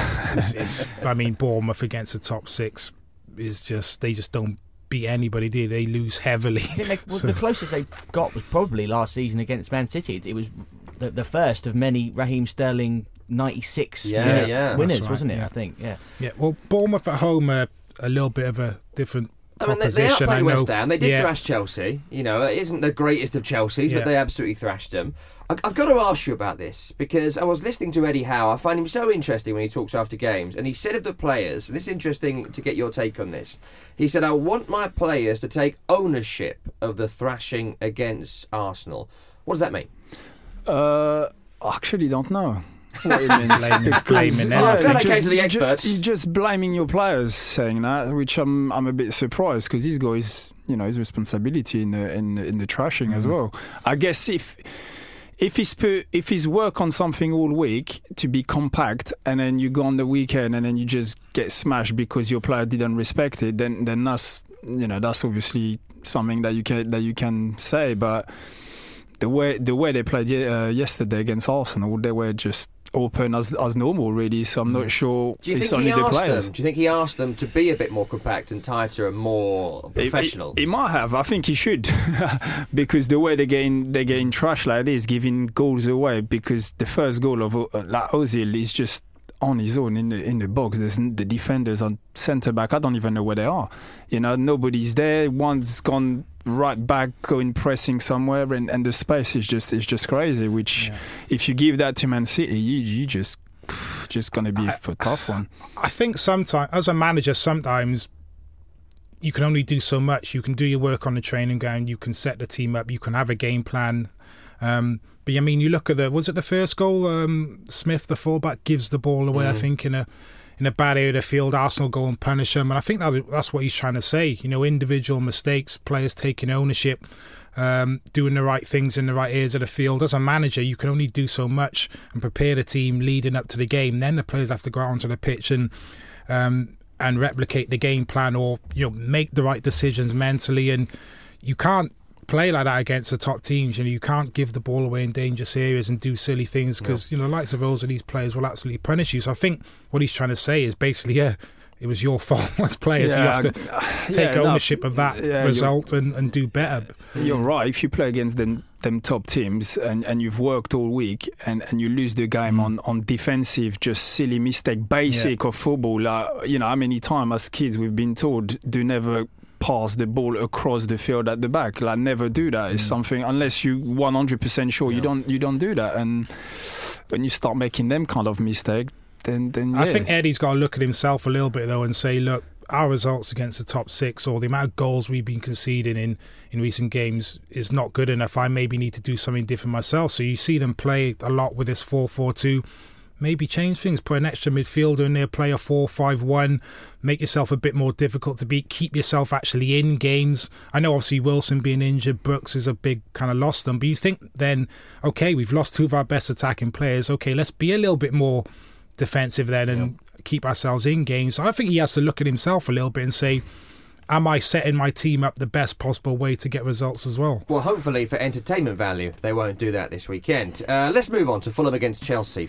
I mean, Bournemouth against the top 6 is just, they just don't beat anybody, do they? Lose heavily. I think the closest they got was probably last season against Man City. It was the first of many Raheem Sterling 96 winners, right, wasn't it? Yeah. I think, yeah. Well, Bournemouth at home are a little bit of a different proposition. They outplayed West Ham. They did thrash Chelsea. You know, it isn't the greatest of Chelsea's, but they absolutely thrashed them. I've got to ask you about this, because I was listening to Eddie Howe. I find him so interesting when he talks after games, and he said of the players, and it's interesting to get your take on this, he said, I want my players to take ownership of the thrashing against Arsenal. What does that mean? I actually don't know. What it means. Blaming them. Well, that came to the experts. You're just blaming your players saying that, which I'm a bit surprised because he's got his responsibility in the trashing as well. I guess if he's work on something all week to be compact, and then you go on the weekend and then you just get smashed because your player didn't respect it, then that's obviously something that you can say. But the way they played yesterday against Arsenal, they were just open as normal, really. So I'm not sure it's only the players. Do you think he asked them to be a bit more compact and tighter and more professional? He might have. I think he should, because the way they're getting trash like this, giving goals away. Because the first goal of Ozil is just on his own in the box. There's the defenders on centre back. I don't even know where they are. Nobody's there. One's gone right back, going pressing somewhere, and the space is just crazy. Which, if you give that to Man City, you just going to be a tough one. I think sometimes, as a manager, sometimes you can only do so much. You can do your work on the training ground. You can set the team up. You can have a game plan. But I mean, you look at was it the first goal? Smith, the fullback, gives the ball away. I think in a bad area of the field. Arsenal go and punish him, and I think that's what he's trying to say. Individual mistakes, players taking ownership, doing the right things in the right areas of the field. As a manager, you can only do so much and prepare the team leading up to the game. Then the players have to go out onto the pitch and replicate the game plan, or make the right decisions mentally. And you can't play like that against the top teams. You can't give the ball away in dangerous areas and do silly things, because the likes of those of these players will absolutely punish you. So I think what he's trying to say is basically, it was your fault as players. You have to take ownership of that result and do better. You're right. If you play against them top teams and you've worked all week and you lose the game on defensive, just silly mistake, basic of football. How many times as kids we've been told, do never pass the ball across the field at the back. Never do that. It's something, unless you 100% sure you don't do that. And when you start making them kind of mistake, then I think Eddie's got to look at himself a little bit though and say, look, our results against the top six, or the amount of goals we've been conceding in recent games, is not good enough. I maybe need to do something different myself. So you see them play a lot with this 4-4-2. Maybe change things, put an extra midfielder in there, play a 4-5-1, make yourself a bit more difficult to beat, keep yourself actually in games. I know obviously Wilson being injured, Brooks is a big kind of loss then, but you think then, okay, we've lost two of our best attacking players, okay, let's be a little bit more defensive then and keep ourselves in games. So I think he has to look at himself a little bit and say, am I setting my team up the best possible way to get results as well? Well, hopefully for entertainment value, they won't do that this weekend. Let's move on to Fulham against Chelsea,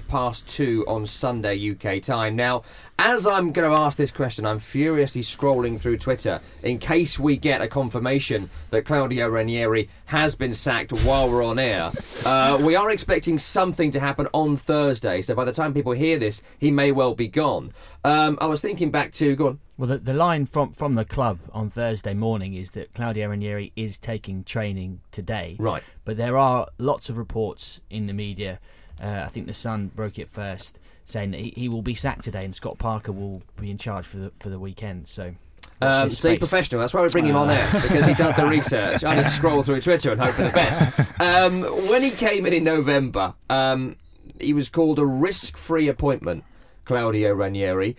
2:05 on Sunday UK time. Now, as I'm going to ask this question, I'm furiously scrolling through Twitter in case we get a confirmation that Claudio Ranieri has been sacked while we're on air. We are expecting something to happen on Thursday, so by the time people hear this, he may well be gone. I was thinking back to... Go on. Well, the line from the club on Thursday morning is that Claudio Ranieri is taking training today. Right. But there are lots of reports in the media. I think The Sun broke it first, saying that he will be sacked today and Scott Parker will be in charge for the weekend. So, see, professional. That's why we bring him on there, because he does the research. I just scroll through Twitter and hope for the best. When he came in November, he was called a risk-free appointment, Claudio Ranieri.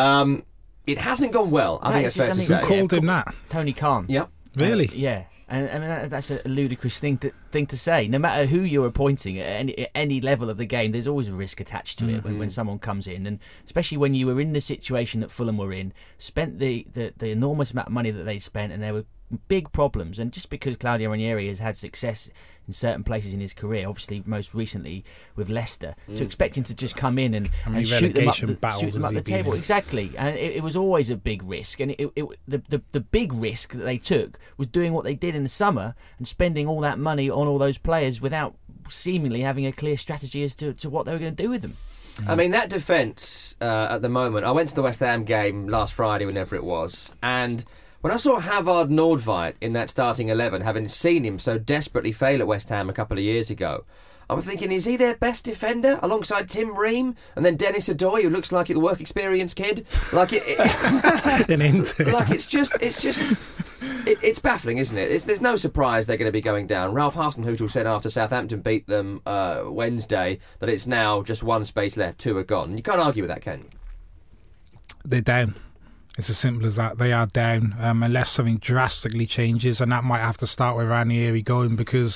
It hasn't gone well, I think it's fair to say. Who called him that? Tony Khan. Yeah. Really? Yeah. And I mean, that's a ludicrous thing to say. No matter who you're appointing at any level of the game, there's always a risk attached to it when someone comes in, and especially when you were in the situation that Fulham were in, spent the enormous amount of money that they spent, and there were big problems. And just because Claudio Ranieri has had success in certain places in his career, obviously most recently with Leicester, to expect him to just come in and shoot them up the table. Exactly. And it was always a big risk. And the big risk that they took was doing what they did in the summer and spending all that money on all those players without seemingly having a clear strategy as to what they were going to do with them. I mean, that defence at the moment, I went to the West Ham game last Friday, whenever it was, and when I saw Havard Nordtveit in that starting 11, having seen him so desperately fail at West Ham a couple of years ago, I was thinking, is he their best defender alongside Tim Ream and then Dennis Adoy, who looks like a work experience kid? Like it's just It's baffling, isn't it? There's no surprise they're going to be going down. Ralph Hasenhüttl said after Southampton beat them Wednesday that it's now just one space left, 2 are gone. You can't argue with that, can you? They're down. It's as simple as that. They are down, unless something drastically changes, and that might have to start with Ranieri going, because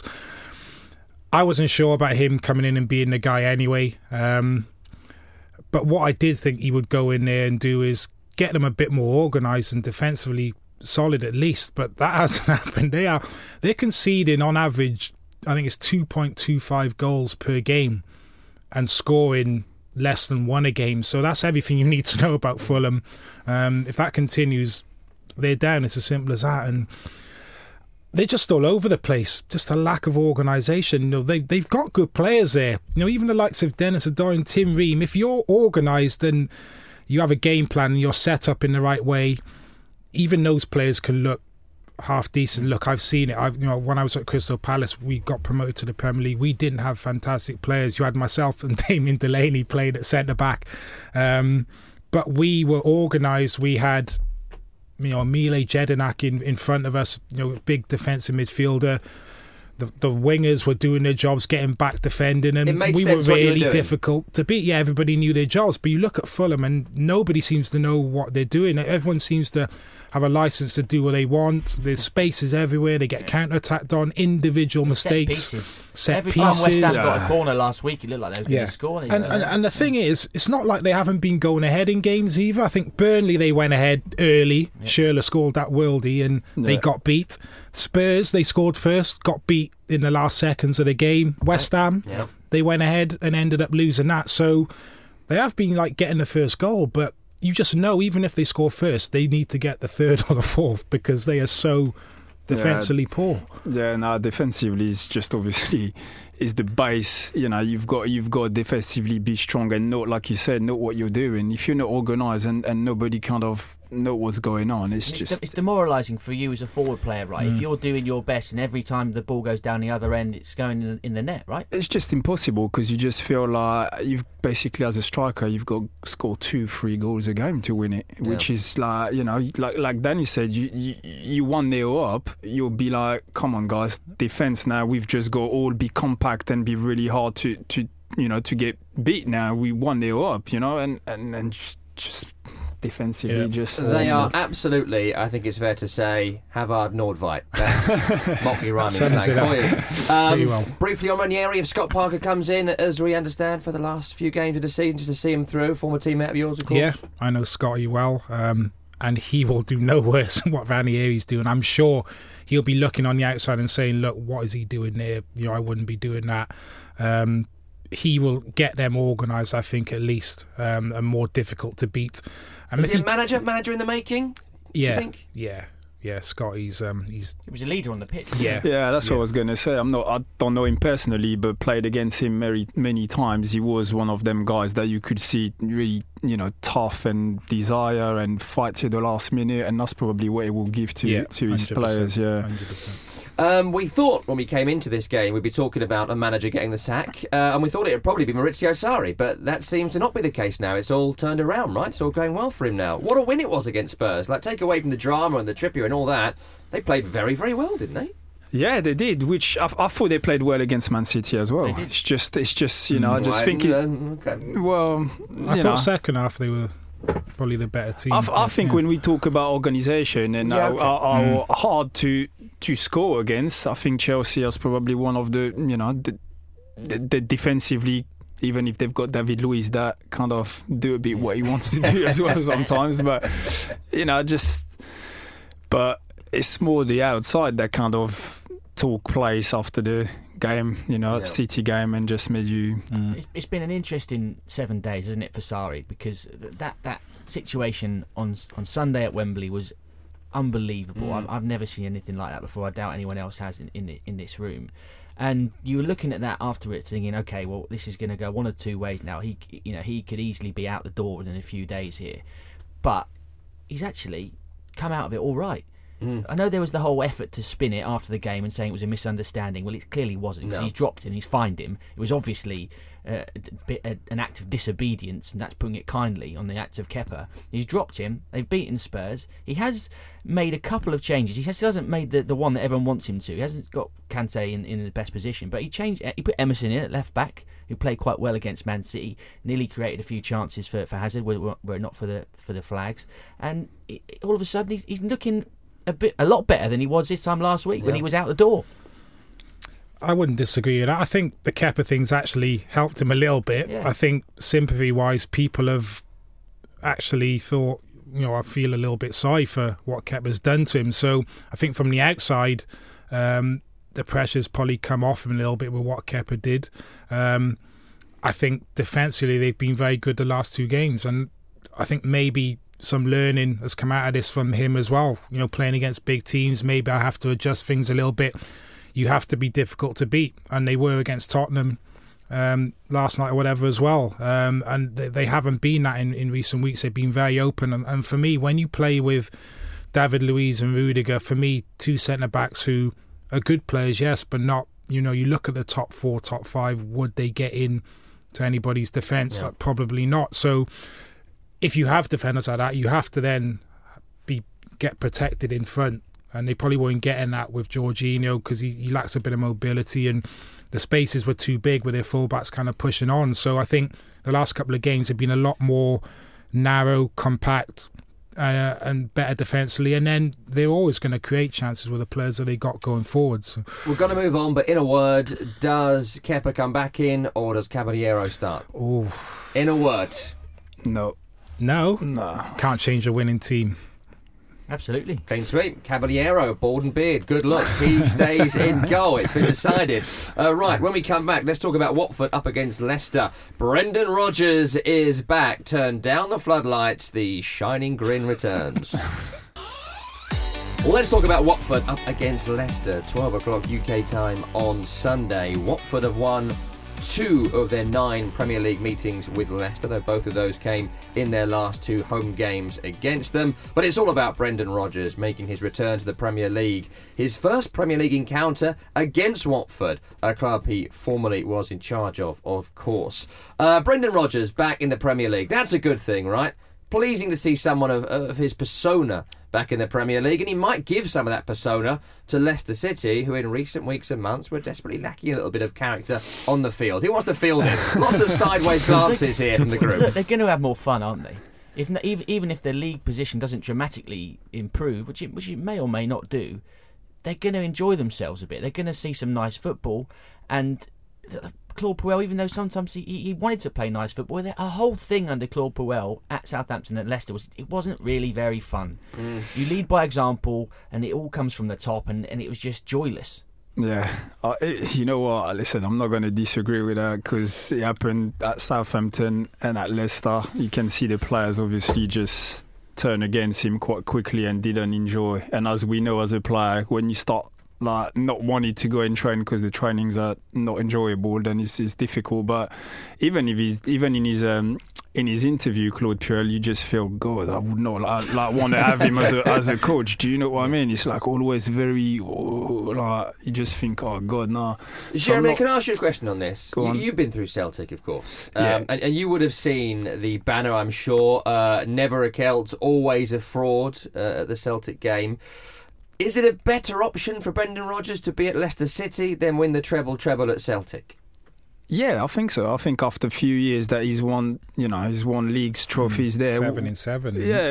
I wasn't sure about him coming in and being the guy anyway. But what I did think he would go in there and do is get them a bit more organised and defensively solid at least. But that hasn't happened. They're conceding on average, I think it's 2.25 goals per game and scoring less than 1 a game. So that's everything you need to know about Fulham. If that continues, they're down. It's as simple as that. And they're just all over the place. Just a lack of organisation. They've got good players there. Even the likes of Dennis Adair and Tim Ream. If you're organised and you have a game plan and you're set up in the right way, even those players can look half decent. Look, I've seen it. When I was at Crystal Palace, we got promoted to the Premier League. We didn't have fantastic players. You had myself and Damien Delaney playing at centre back, but we were organised. We had Mile Jedinak in front of us. Big defensive midfielder. The wingers were doing their jobs, getting back, defending, and we were really difficult to beat. Yeah, everybody knew their jobs, but you look at Fulham and nobody seems to know what they're doing. Everyone seems to have a licence to do what they want. There's spaces everywhere. They get counter-attacked on, individual mistakes. Set pieces. Every time West Ham got a corner last week, it looked like they were going to score. And the thing is, it's not like they haven't been going ahead in games either. I think Burnley, they went ahead early. Yeah. Schürrle scored that worldie and they got beat. Spurs, they scored first, got beat in the last seconds of the game. West Ham, they went ahead and ended up losing that. So they have been getting the first goal, but you just know even if they score first, they need to get the third or the fourth because they are so defensively poor. Yeah, no, defensively is just obviously is the base. You've got to defensively be strong and know, like you said, know what you're doing. If you're not organised and nobody kind of know what's going on, it's demoralising for you as a forward player, right? If you're doing your best and every time the ball goes down the other end, it's going in the net, right? It's just impossible because you just feel like you've basically, as a striker, you've got to score 2-3 goals a game to win it, which is like Danny said, you 1-0 up, you'll be like, come on guys, defence now, we've just got to all be compact and be really hard to get beat now. We 1-0 up, and just defensively they are absolutely, I think it's fair to say, Havard Nordveit. That's motley rhyming slang for you. Briefly on Ranieri, if Scott Parker comes in, as we understand, for the last few games of the season, just to see him through, former teammate of yours, of course. Yeah, I know Scotty well, and he will do no worse than what Ranieri's doing. I'm sure he'll be looking on the outside and saying, look, what is he doing there? I wouldn't be doing that. He will get them organised, I think, at least, and more difficult to beat. And is he a manager in the making? Yeah, do you think? Yeah. Scotty's he was a leader on the pitch. Yeah, that's what I was going to say. I don't know him personally, but played against him many times. He was one of them guys that you could see really, tough and desire and fight to the last minute, and that's probably what he will give to his players. Yeah. 100%. We thought when we came into this game we'd be talking about a manager getting the sack, and we thought it would probably be Maurizio Sarri, but that seems to not be the case now. It's all turned around, right? It's all going well for him now. What a win it was against Spurs. Take away from the drama and the Trippier and all that, they played very, very well, didn't they? Yeah, they did. Which I thought they played well against Man City as well. It's just I just think it's well. I thought second half they were probably the better team. I think when we talk about organisation and how hard to score against, I think Chelsea is probably one of the the defensively, even if they've got David Luiz that kind of do a bit what he wants to do as well sometimes, but but it's more the outside that kind of took place after the game, City game, and just made you. It's been an interesting 7 days, isn't it, for Sarri? Because that situation on Sunday at Wembley was unbelievable. I've never seen anything like that before. I doubt anyone else has in this room. And you were looking at that after it, thinking, okay, well, this is going to go one of two ways now. He could easily be out the door within a few days here, but he's actually come out of it all right. I know there was the whole effort to spin it after the game and saying it was a misunderstanding. Well, it clearly wasn't, because he's dropped him, he's fined him. It was obviously an act of disobedience, and that's putting it kindly, on the act of Kepa. He's dropped him. They've beaten Spurs. He has made a couple of changes. He still hasn't made the one that everyone wants him to. He hasn't got Kante in the best position, but he put Emerson in at left back, who played quite well against Man City. Nearly created a few chances for Hazard, were it not for the flags. And all of a sudden, he's looking a lot better than he was this time last week when he was out the door. I wouldn't disagree with that. I think the Kepa thing's actually helped him a little bit. I think sympathy-wise, people have actually thought, I feel a little bit sorry for what Kepa's done to him. So I think from the outside, the pressure's probably come off him a little bit with what Kepa did. I think defensively they've been very good the last 2 games, and I think maybe some learning has come out of this from him as well. Playing against big teams, maybe I have to adjust things a little bit. You have to be difficult to beat, and they were against Tottenham last night or whatever as well. And they haven't been that in recent weeks. They've been very open. And for me, when you play with David Luiz and Rudiger, for me, 2 centre-backs who are good players, yes, but not, you look at the top 4, top 5, would they get in to anybody's defence? Yeah. Probably not. So if you have defenders like that, you have to then get protected in front, and they probably won't get in that with Jorginho, because he lacks a bit of mobility, and the spaces were too big with their fullbacks kind of pushing on. So I think the last couple of games have been a lot more narrow, compact, and better defensively, and then they're always going to create chances with the players that they got going forward. So we're going to move on, but in a word, does Kepa come back in, or does Caballero start? Oh, in a word. No. Can't change a winning team. Absolutely. Clean sweep. Caballero, bald and beard. Good luck. He stays in goal. It's been decided. Right, when we come back, let's talk about Watford up against Leicester. Brendan Rodgers is back. Turn down the floodlights. The shining grin returns. Well, let's talk about Watford up against Leicester. 12 o'clock UK time on Sunday. Watford have won 2 of their 9 Premier League meetings with Leicester, though both of those came in their last 2 home games against them. But it's all about Brendan Rodgers making his return to the Premier League. His first Premier League encounter against Watford, a club he formerly was in charge of course. Brendan Rodgers back in the Premier League. That's a good thing, right? Pleasing to see someone of his persona back in the Premier League, and he might give some of that persona to Leicester City, who in recent weeks and months were desperately lacking a little bit of character on the field. Who wants to field it? Lots of sideways glances here from the group. Look, they're going to have more fun, aren't they? Even if their league position doesn't dramatically improve, which it may or may not do, they're going to enjoy themselves a bit. They're going to see some nice football, and Claude Puel, even though sometimes he wanted to play nice football, a whole thing under Claude Puel at Southampton and Leicester wasn't really very fun. You lead by example, and it all comes from the top, and it was just joyless. Yeah, you know what? Listen, I'm not going to disagree with that, because it happened at Southampton and at Leicester. You can see the players obviously just turn against him quite quickly and didn't enjoy. And as we know as a player, when you start not wanting to go and train because the trainings are not enjoyable, then it's difficult. But even in his interview, Claude Puel, you just feel, God, I would not want to have him as a coach. Do you know what I mean? It's like always very you just think, oh God, no. Jeremy, can I ask you a question on this? You've been through Celtic, of course, and you would have seen the banner, I'm sure. Never a Celt, always a fraud at the Celtic game. Is it a better option for Brendan Rodgers to be at Leicester City than win the treble at Celtic? Yeah, I think so. I think after a few years that he's won leagues, trophies there. 7 in 7. Yeah,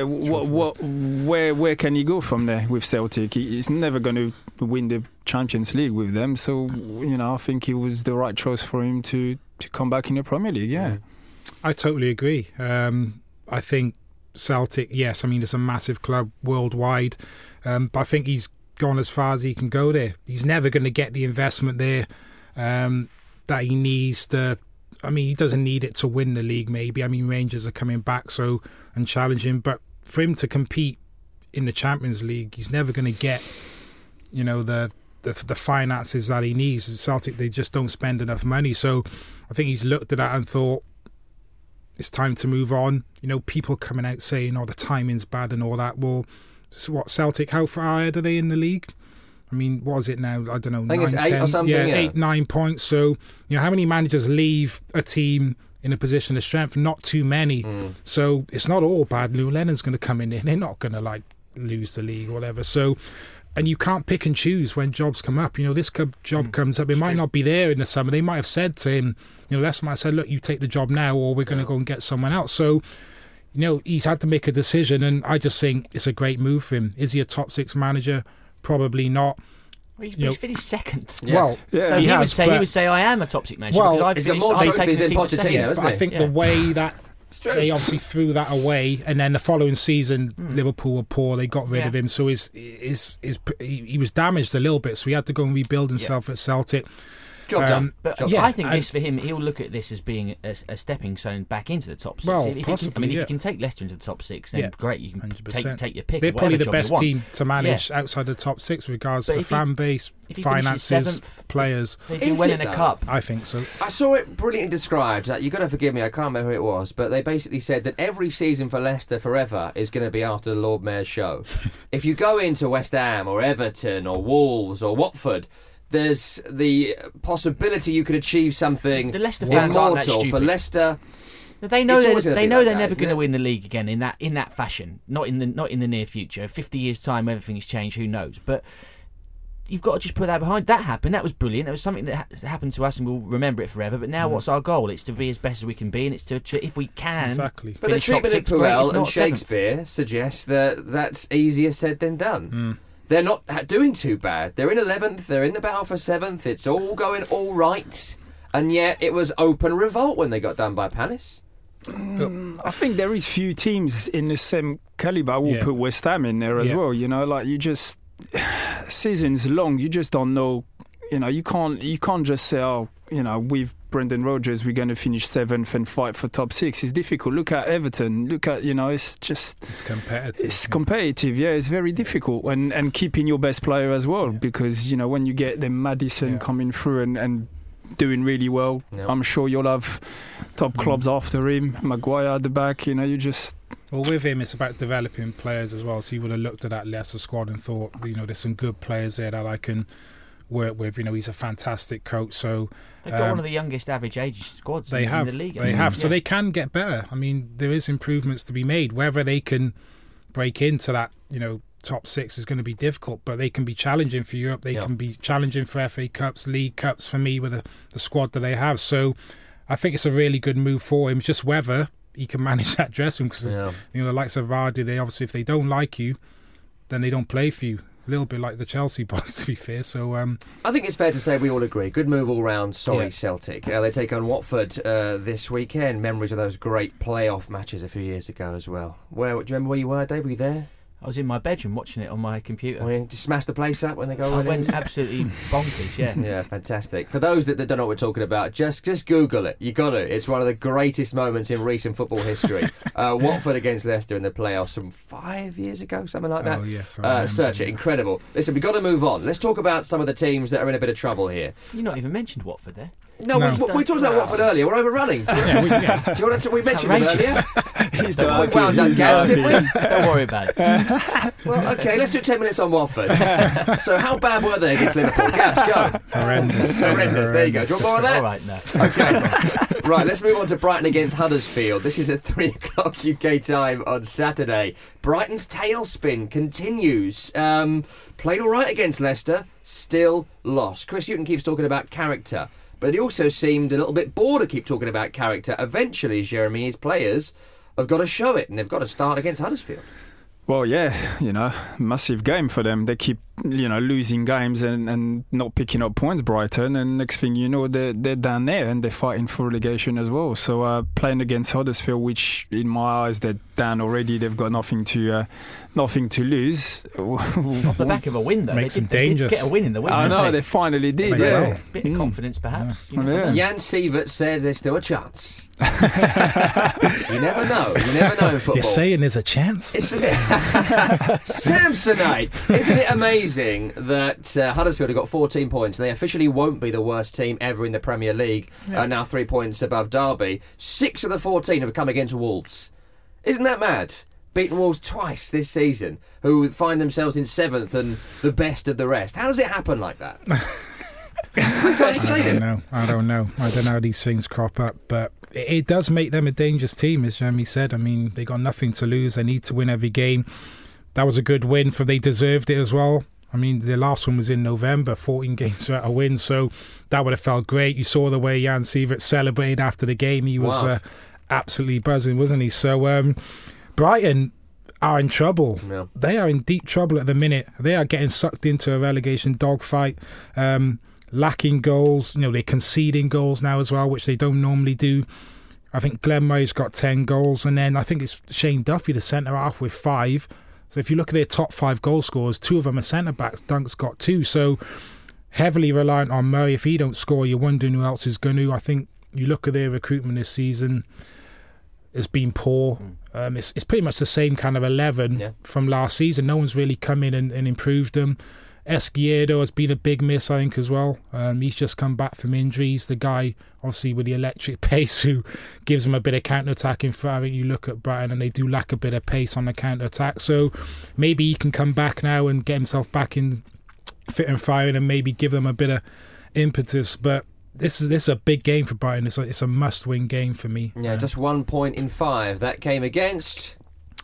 where can he go from there with Celtic? He's never going to win the Champions League with them. So, I think it was the right choice for him to come back in the Premier League, yeah. I totally agree. I think Celtic, yes, it's a massive club worldwide, but I think he's gone as far as he can go there. He's never going to get the investment there that he needs to. He doesn't need it to win the league, maybe. Rangers are coming back and challenging, but for him to compete in the Champions League, he's never going to get the finances that he needs. Celtic, they just don't spend enough money, so I think he's looked at that and thought, it's time to move on. People coming out saying, the timing's bad and all that. Well, Celtic, how far ahead are they in the league? I mean, what is it now? I don't know. I think it's 8 or something. Yeah, 8, 9 points. So, how many managers leave a team in a position of strength? Not too many. So it's not all bad. Lou Lennon's going to come in. They're not going to lose the league or whatever. So, and you can't pick and choose when jobs come up. This job comes up. It might not be there in the summer. They might have said to him, Leicester might have said, look, you take the job now, or we're going to go and get someone else. So, he's had to make a decision, and I just think it's a great move for him. Is he a top 6 manager? Probably not. Well, he's finished second. Yeah. Well, so he would say, I am a top 6 manager. Well, he's got more trophies than Pochettino, hasn't he? I think the way that they obviously threw that away, and then the following season Liverpool were poor. They got rid of him, so he was damaged a little bit. So he had to go and rebuild himself at Celtic. Job done. But I think this for him, he'll look at this as being a stepping stone back into the top 6. Well, if you can take Leicester into the top 6, then great. You can take your pick. They're probably the best team to manage outside the top 6 with regards to fan base, finances, players. They do well in a cup. I think so. I saw it brilliantly described. You've got to forgive me, I can't remember who it was, but they basically said that every season for Leicester forever is going to be after the Lord Mayor's show. If you go into West Ham or Everton or Wolves or Watford, there's the possibility you could achieve something the Leicester fans aren't that stupid. For Leicester. They know they're never going to win the league again in that fashion. Not in the near future. 50 years' time, everything's changed. Who knows? But you've got to just put that behind. That happened. That was brilliant. It was something that happened to us, and we'll remember it forever. But now, what's our goal? It's to be as best as we can be, and it's to if we can. Exactly. But the treatment of Puel and Shakespeare suggests that that's easier said than done. They're not doing too bad. They're in 11th. They're in the battle for 7th. It's all going all right. And yet it was open revolt when they got done by Palace. I think there is few teams in the same calibre who put West Ham in there as well. You just seasons long. You just don't know. You can't just say, with Brendan Rodgers, we're going to finish 7th and fight for top 6. It's difficult. Look at Everton. Look at, it's competitive. It's competitive, it's very difficult. And keeping your best player as well, because, when you get them Maddison coming through and doing really well, I'm sure you'll have top clubs after him. Maguire at the back, you just... Well, with him, it's about developing players as well. So he would have looked at that Leicester squad and thought, there's some good players there that I can work with. He's a fantastic coach. So they've got one of the youngest average age squads in the league. They have. So they can get better. I mean, there is improvements to be made. Whether they can break into that, top 6 is going to be difficult, but they can be challenging for Europe. They can be challenging for FA Cups, League Cups for me with the squad that they have. So I think it's a really good move for him. It's just whether he can manage that dressing room, because the likes of Vardy, they obviously, if they don't like you, then they don't play for you. A little bit like the Chelsea boys, to be fair. So I think it's fair to say we all agree. Good move all round. Celtic. They take on Watford this weekend. Memories of those great playoff matches a few years ago as well. Do you remember where you were, Dave? Were you there? I was in my bedroom watching it on my computer. Oh, yeah. Did you smash the place up when they go? I went absolutely bonkers. Yeah, fantastic. For those that don't know what we're talking about, just Google it. You got it. It's one of the greatest moments in recent football history. Watford against Leicester in the playoffs from 5 years ago, something like that. Oh yes. Search it. Incredible. Listen, we've got to move on. Let's talk about some of the teams that are in a bit of trouble here. You've not even mentioned Watford there. No. We talked about Watford earlier. We're overrunning. Do you want to? We mentioned them earlier. We wound up games, didn't we? Don't worry about it. Well, okay, let's do 10 minutes on Watford. So how bad were they against Liverpool? Gabs, go. Horrendous. There you go. Do you want more of that? All right, no. Okay. Right, let's move on to Brighton against Huddersfield. This is at 3 o'clock UK time on Saturday. Brighton's tailspin continues. Played all right against Leicester, still lost. Chris Hughton keeps talking about character, but he also seemed a little bit bored to keep talking about character. Eventually, Jeremy, his players have got to show it, and they've got to start against Huddersfield. Well, massive game for them. They keep, losing games and not picking up points, Brighton, and next thing you know, they're down there and they're fighting for relegation as well. So playing against Huddersfield, which in my eyes they're down already, they've got nothing to lose. Off the back of a win, though, makes them dangerous. Get a win in the win. I know they finally did. A bit of confidence, perhaps. Jan Sievert said there's still a chance. You never know. You never know in football. You're saying there's a chance? Isn't it? Samsonite. Isn't it amazing that Huddersfield have got 14 points? They officially won't be the worst team ever in the Premier League. Now 3 points above Derby. 6 of the 14 have come against Wolves. Isn't that mad? beaten Wolves twice this season, who find themselves in 7th and the best of the rest. How does it happen like that? I can't explain it. I don't know how these things crop up, but it does make them a dangerous team, as Jeremy said. I mean, they got nothing to lose. They need to win every game. That was a good win for they deserved it as well. I mean, the last one was in November, 14 games without a win, so that would have felt great. You saw the way Jan Siewert celebrated after the game. He was absolutely buzzing, wasn't he? So Brighton are in trouble. Yeah. They are in deep trouble at the minute. They are getting sucked into a relegation dogfight, lacking goals. They're conceding goals now as well, which they don't normally do. I think Glenn Murray's got 10 goals, and then I think it's Shane Duffy, the centre-half, with 5. So if you look at their top 5 goal scorers, 2 of them are centre-backs. Dunk's got 2. So heavily reliant on Murray. If he don't score, you're wondering who else is going to. I think you look at their recruitment this season, it's been poor. It's pretty much the same kind of 11 from last season. No one's really come in and improved them. Esquierdo has been a big miss, I think, as well. He's just come back from injuries. The guy, obviously, with the electric pace, who gives them a bit of counter-attack in front. I think you look at Brighton and they do lack a bit of pace on the counter-attack. So maybe he can come back now and get himself back in fit and firing and maybe give them a bit of impetus. But this is a big game for Brighton. It's a must-win game for me. Yeah, just 1 point in 5. That came against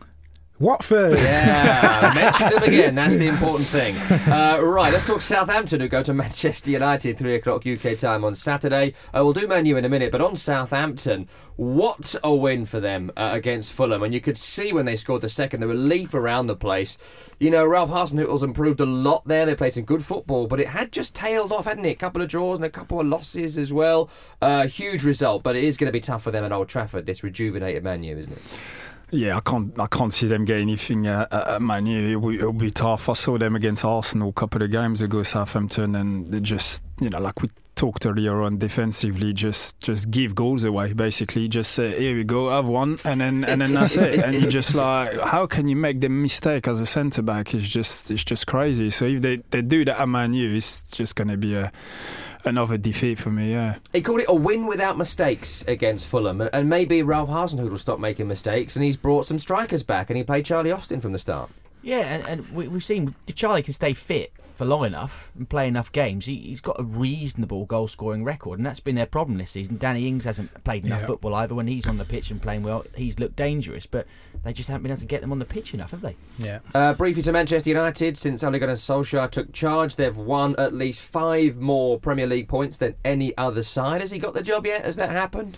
Watford. Yeah, mention them again. That's the important thing. Right, let's talk Southampton, who go to Manchester United 3 o'clock UK time on Saturday. We'll do Man U in a minute, but on Southampton, what a win for them against Fulham. And you could see when they scored the second, the relief around the place. Ralph Hasenhüttl's improved a lot there. They played some good football, but it had just tailed off, hadn't it? A couple of draws and a couple of losses as well. Huge result, but it is going to be tough for them at Old Trafford, this rejuvenated Man U, isn't it? Yeah, I can't see them getting anything at Man U. It'll be tough. I saw them against Arsenal a couple of games ago, Southampton, and they just, like we talked earlier on, defensively, just give goals away. Basically, just say, here we go, have one, and then that's it. And you're just like, how can you make the mistake as a centre back? It's just crazy. So if they do that at Man U, it's just going to be another defeat for me, yeah. He called it a win without mistakes against Fulham, and maybe Ralph Hasenhüttl will stop making mistakes, and he's brought some strikers back, and he played Charlie Austin from the start. Yeah, and we've seen if Charlie can stay fit for long enough and play enough games, he's got a reasonable goal-scoring record, and that's been their problem this season. Danny Ings hasn't played enough football either. When he's on the pitch and playing well, he's looked dangerous, but they just haven't been able to get them on the pitch enough, have they? Yeah. Briefly to Manchester United, since Ole Gunnar Solskjaer took charge, they've won at least 5 more Premier League points than any other side. Has he got the job yet? Has that happened?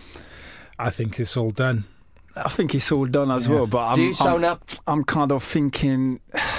I think it's all done. I think it's all done as well, but I'm kind of thinking,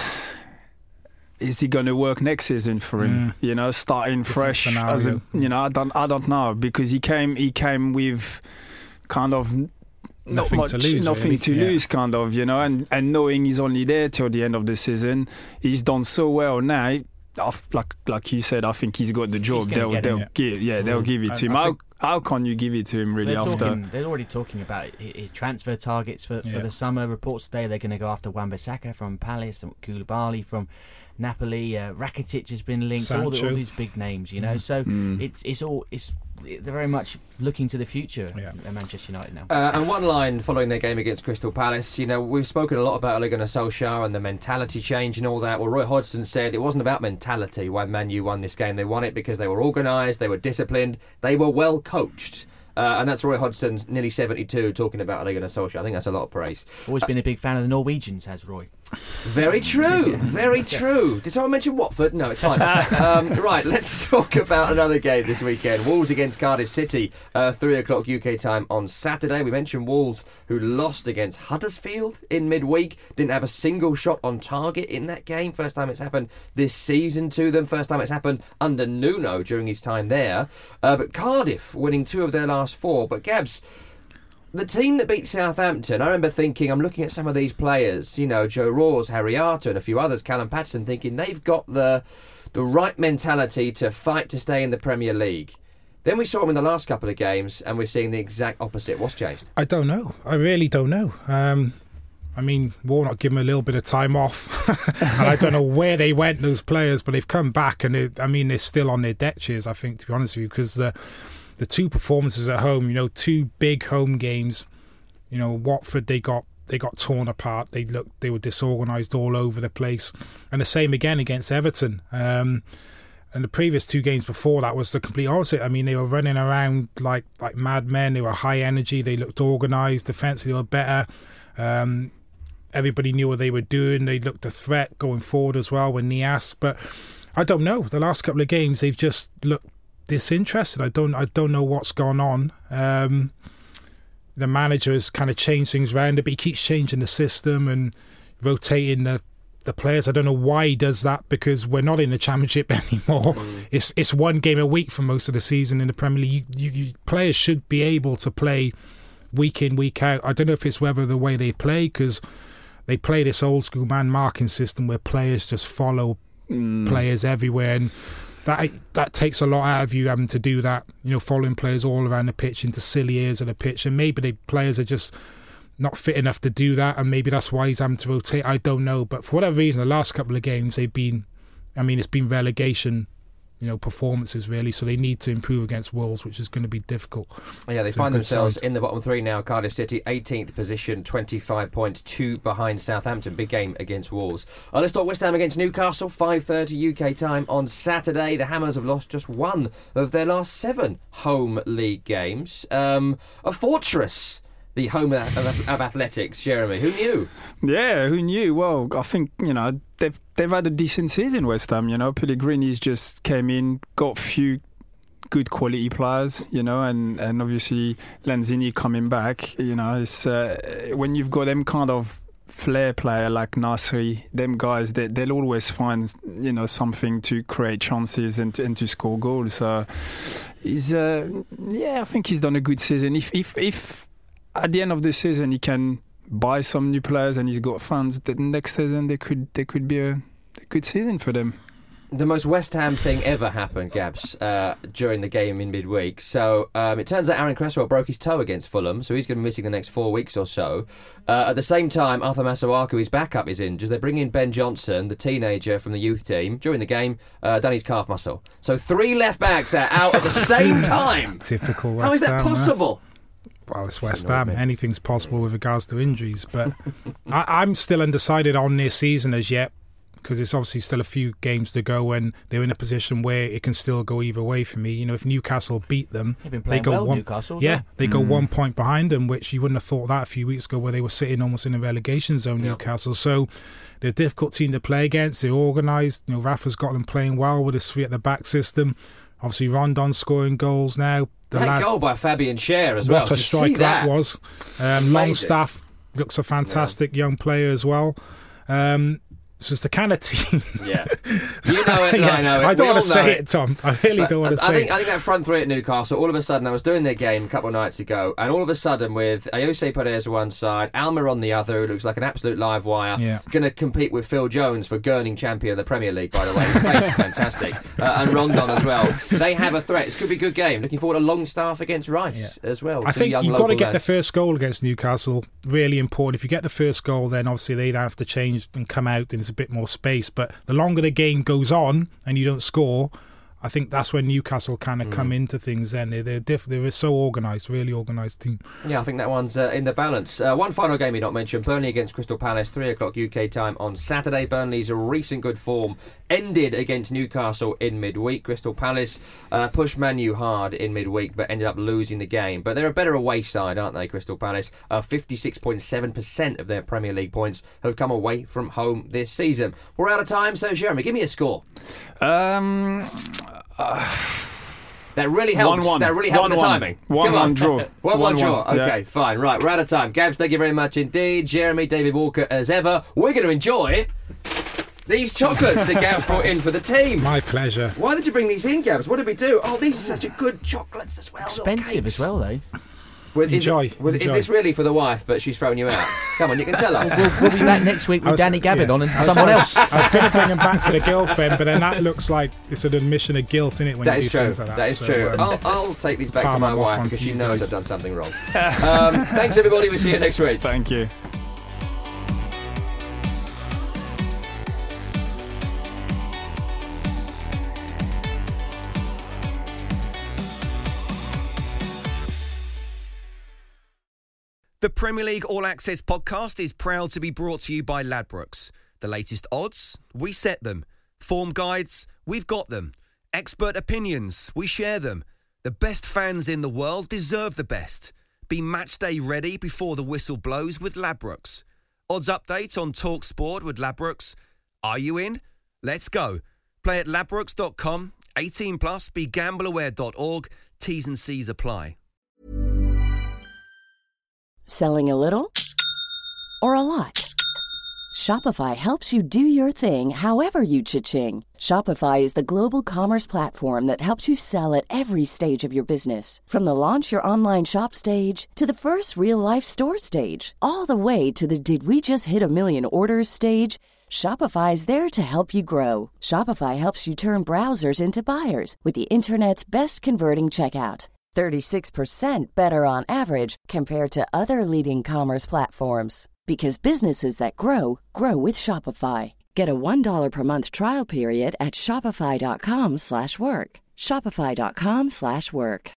is he going to work next season for him? Starting fresh as a, I don't know, because he came with kind of nothing to lose, kind of, and knowing he's only there till the end of the season, he's done so well now. Like you said, I think he's got the job. They'll give it to him. How can you give it to him really They're already talking about his transfer targets for the summer. Reports today they're going to go after Wan-Bissaka from Palace, and Koulibaly from Napoli. Rakitic has been linked. All these big names, So they're very much looking to the future at Manchester United now. And one line following their game against Crystal Palace, we've spoken a lot about Ole Gunnar Solskjaer and the mentality change and all that. Well, Roy Hodgson said it wasn't about mentality why Man U won this game. They won it because they were organised, they were disciplined, they were well coached. And that's Roy Hodgson, nearly 72, talking about Ole Gunnar Solskjaer. I think that's a lot of praise. Always been a big fan of the Norwegians, has Roy. Very true, very true. Did someone mention Watford? No, it's fine. Right, let's talk about another game this weekend. Wolves against Cardiff City, 3 o'clock UK time on Saturday. We mentioned Wolves, who lost against Huddersfield in midweek. Didn't have a single shot on target in that game. First time it's happened this season to them. First time it's happened under Nuno during his time there. But Cardiff winning 2 of their last 4. But Gabs, the team that beat Southampton, I remember thinking, I'm looking at some of these players, Joe Rawls, Harry Arter and a few others, Callum Patterson, thinking they've got the right mentality to fight to stay in the Premier League. Then we saw them in the last couple of games and we're seeing the exact opposite. What's changed? I don't know. I really don't know. Warnock gave them a little bit of time off and I don't know where they went, those players, but they've come back and they're still on their deck chairs, I think, to be honest with you, because the 2 performances at home, 2 big home games. Watford, they got they got torn apart. They were disorganised all over the place. And the same again against Everton. And the previous 2 games before that was the complete opposite. I mean, they were running around like madmen. They were high energy. They looked organised. Defensively, they were better. Everybody knew what they were doing. They looked a threat going forward as well with Niasse. But I don't know. The last couple of games, they've just looked disinterested. I don't know what's gone on. The manager has kind of changed things around, but he keeps changing the system and rotating the players. I don't know why he does that, because we're not in the Championship anymore. It's 1 game a week for most of the season in the Premier League. You players should be able to play week in, week out. I don't know if it's whether the way they play, because they play this old school man marking system where players just follow players everywhere, and that takes a lot out of you having to do that, following players all around the pitch into silly areas of the pitch, and maybe the players are just not fit enough to do that, and maybe that's why he's having to rotate. I don't know, but for whatever reason, the last couple of games it's been relegation performances really, so they need to improve against Wolves, which is going to be difficult. Yeah, they find themselves in the bottom 3 now. Cardiff City 18th position, 25 points, 2 behind Southampton. Big game against Wolves. Let's talk West Ham against Newcastle, 5:30 UK time on Saturday. The Hammers have lost just 1 of their last 7 home league games. A fortress, the home of athletics. Jeremy, who knew? Yeah, who knew? Well, I think, they've had a decent season, West Ham. Pellegrini's just came in, got a few good quality players, and obviously Lanzini coming back. It's when you've got them kind of flair player like Nasri, them guys, they'll always find something to create chances and to score goals. So he's I think he's done a good season. If at the end of the season he can buy some new players and he's got funds, the next season there could be a good season for them. The most West Ham thing ever happened, Gabs, during the game in midweek. So it turns out Aaron Cresswell broke his toe against Fulham, so he's going to be missing the next 4 weeks or so. At the same time, Arthur Masuaku, his backup, is injured. They bring in Ben Johnson, the teenager from the youth team. During the game, done his calf muscle. So 3 left-backs are out at the same time. Typical West Ham. How is that possible? Well, it's West Ham. Anything's possible with regards to injuries. But I'm still undecided on this season as yet, because it's obviously still a few games to go and they're in a position where it can still go either way for me. If Newcastle beat them, they go Newcastle. Yeah, they go 1 point behind them, which you wouldn't have thought that a few weeks ago, where they were sitting almost in the relegation zone, Newcastle. So they're a difficult team to play against. They're organised. Rafa's got them playing well with his 3 at the back system. Obviously, Rondon scoring goals now. That goal by Fabian Schär as well. What a strike that was. Longstaff looks a fantastic young player as well. It's just the kind of team. Yeah. You know it, and I know it. I don't want to say it, Tom. I really don't want to say it. I think that front 3 at Newcastle, all of a sudden, I was doing their game a couple of nights ago, and all of a sudden, with Ayose Perez on one side, Alma on the other, who looks like an absolute live wire, going to compete with Phil Jones for Gurning champion of the Premier League, by the way. His face is fantastic. And Rondon as well. They have a threat. This could be a good game. Looking forward to Longstaff against Rice as well. I think you've got to get the first goal against Newcastle. Really important. If you get the first goal, then obviously they'd have to change and come out, and there's a bit more space. But the longer the game goes on and you don't score, I think that's when Newcastle kind of come into things. Then they're so organised, really organised team. Yeah, I think that one's in the balance. One final game you not mentioned: Burnley against Crystal Palace, 3:00 UK time on Saturday. Burnley's recent good form ended against Newcastle in midweek. Crystal Palace pushed Man U hard in midweek, but ended up losing the game. But they're a better away side, aren't they? Crystal Palace, 56.7% of their Premier League points have come away from home this season. We're out of time, so Jeremy, give me a score. That really helps. 1-1. That really helped the timing. 1-1 draw. 1-1 draw. Okay, fine. Right, we're out of time. Gabs, thank you very much indeed. Jeremy, David Walker, as ever. We're going to enjoy these chocolates that Gabs brought in for the team. My pleasure. Why did you bring these in, Gabs? What did we do? Oh, these are such a good chocolates as well. Expensive as well, though. Enjoy. Is this really for the wife, but she's thrown you out? Come on, you can tell us. We'll be back next week with Danny Gavin on and someone else. I was going to bring him back for the girlfriend, but then that looks like it's an admission of guilt, isn't it, when you do things like that? That is true. I'll take these back to my wife because she knows I've done something wrong. Thanks, everybody. We'll see you next week. Thank you. The Premier League All Access podcast is proud to be brought to you by Ladbrokes. The latest odds, we set them. Form guides, we've got them. Expert opinions, we share them. The best fans in the world deserve the best. Be match day ready before the whistle blows with Ladbrokes. Odds update on Talk Sport with Ladbrokes. Are you in? Let's go. Play at ladbrokes.com. 18 plus. BeGambleAware.org. T's and C's apply. Selling a little or a lot? Shopify helps you do your thing however you cha-ching. Shopify is the global commerce platform that helps you sell at every stage of your business. From the launch your online shop stage to the first real-life store stage, all the way to the did we just hit a million orders stage. Shopify is there to help you grow. Shopify helps you turn browsers into buyers with the internet's best converting checkout. 36% better on average compared to other leading commerce platforms. Because businesses that grow, grow with Shopify. Get a $1 per month trial period at shopify.com/work. Shopify.com/work.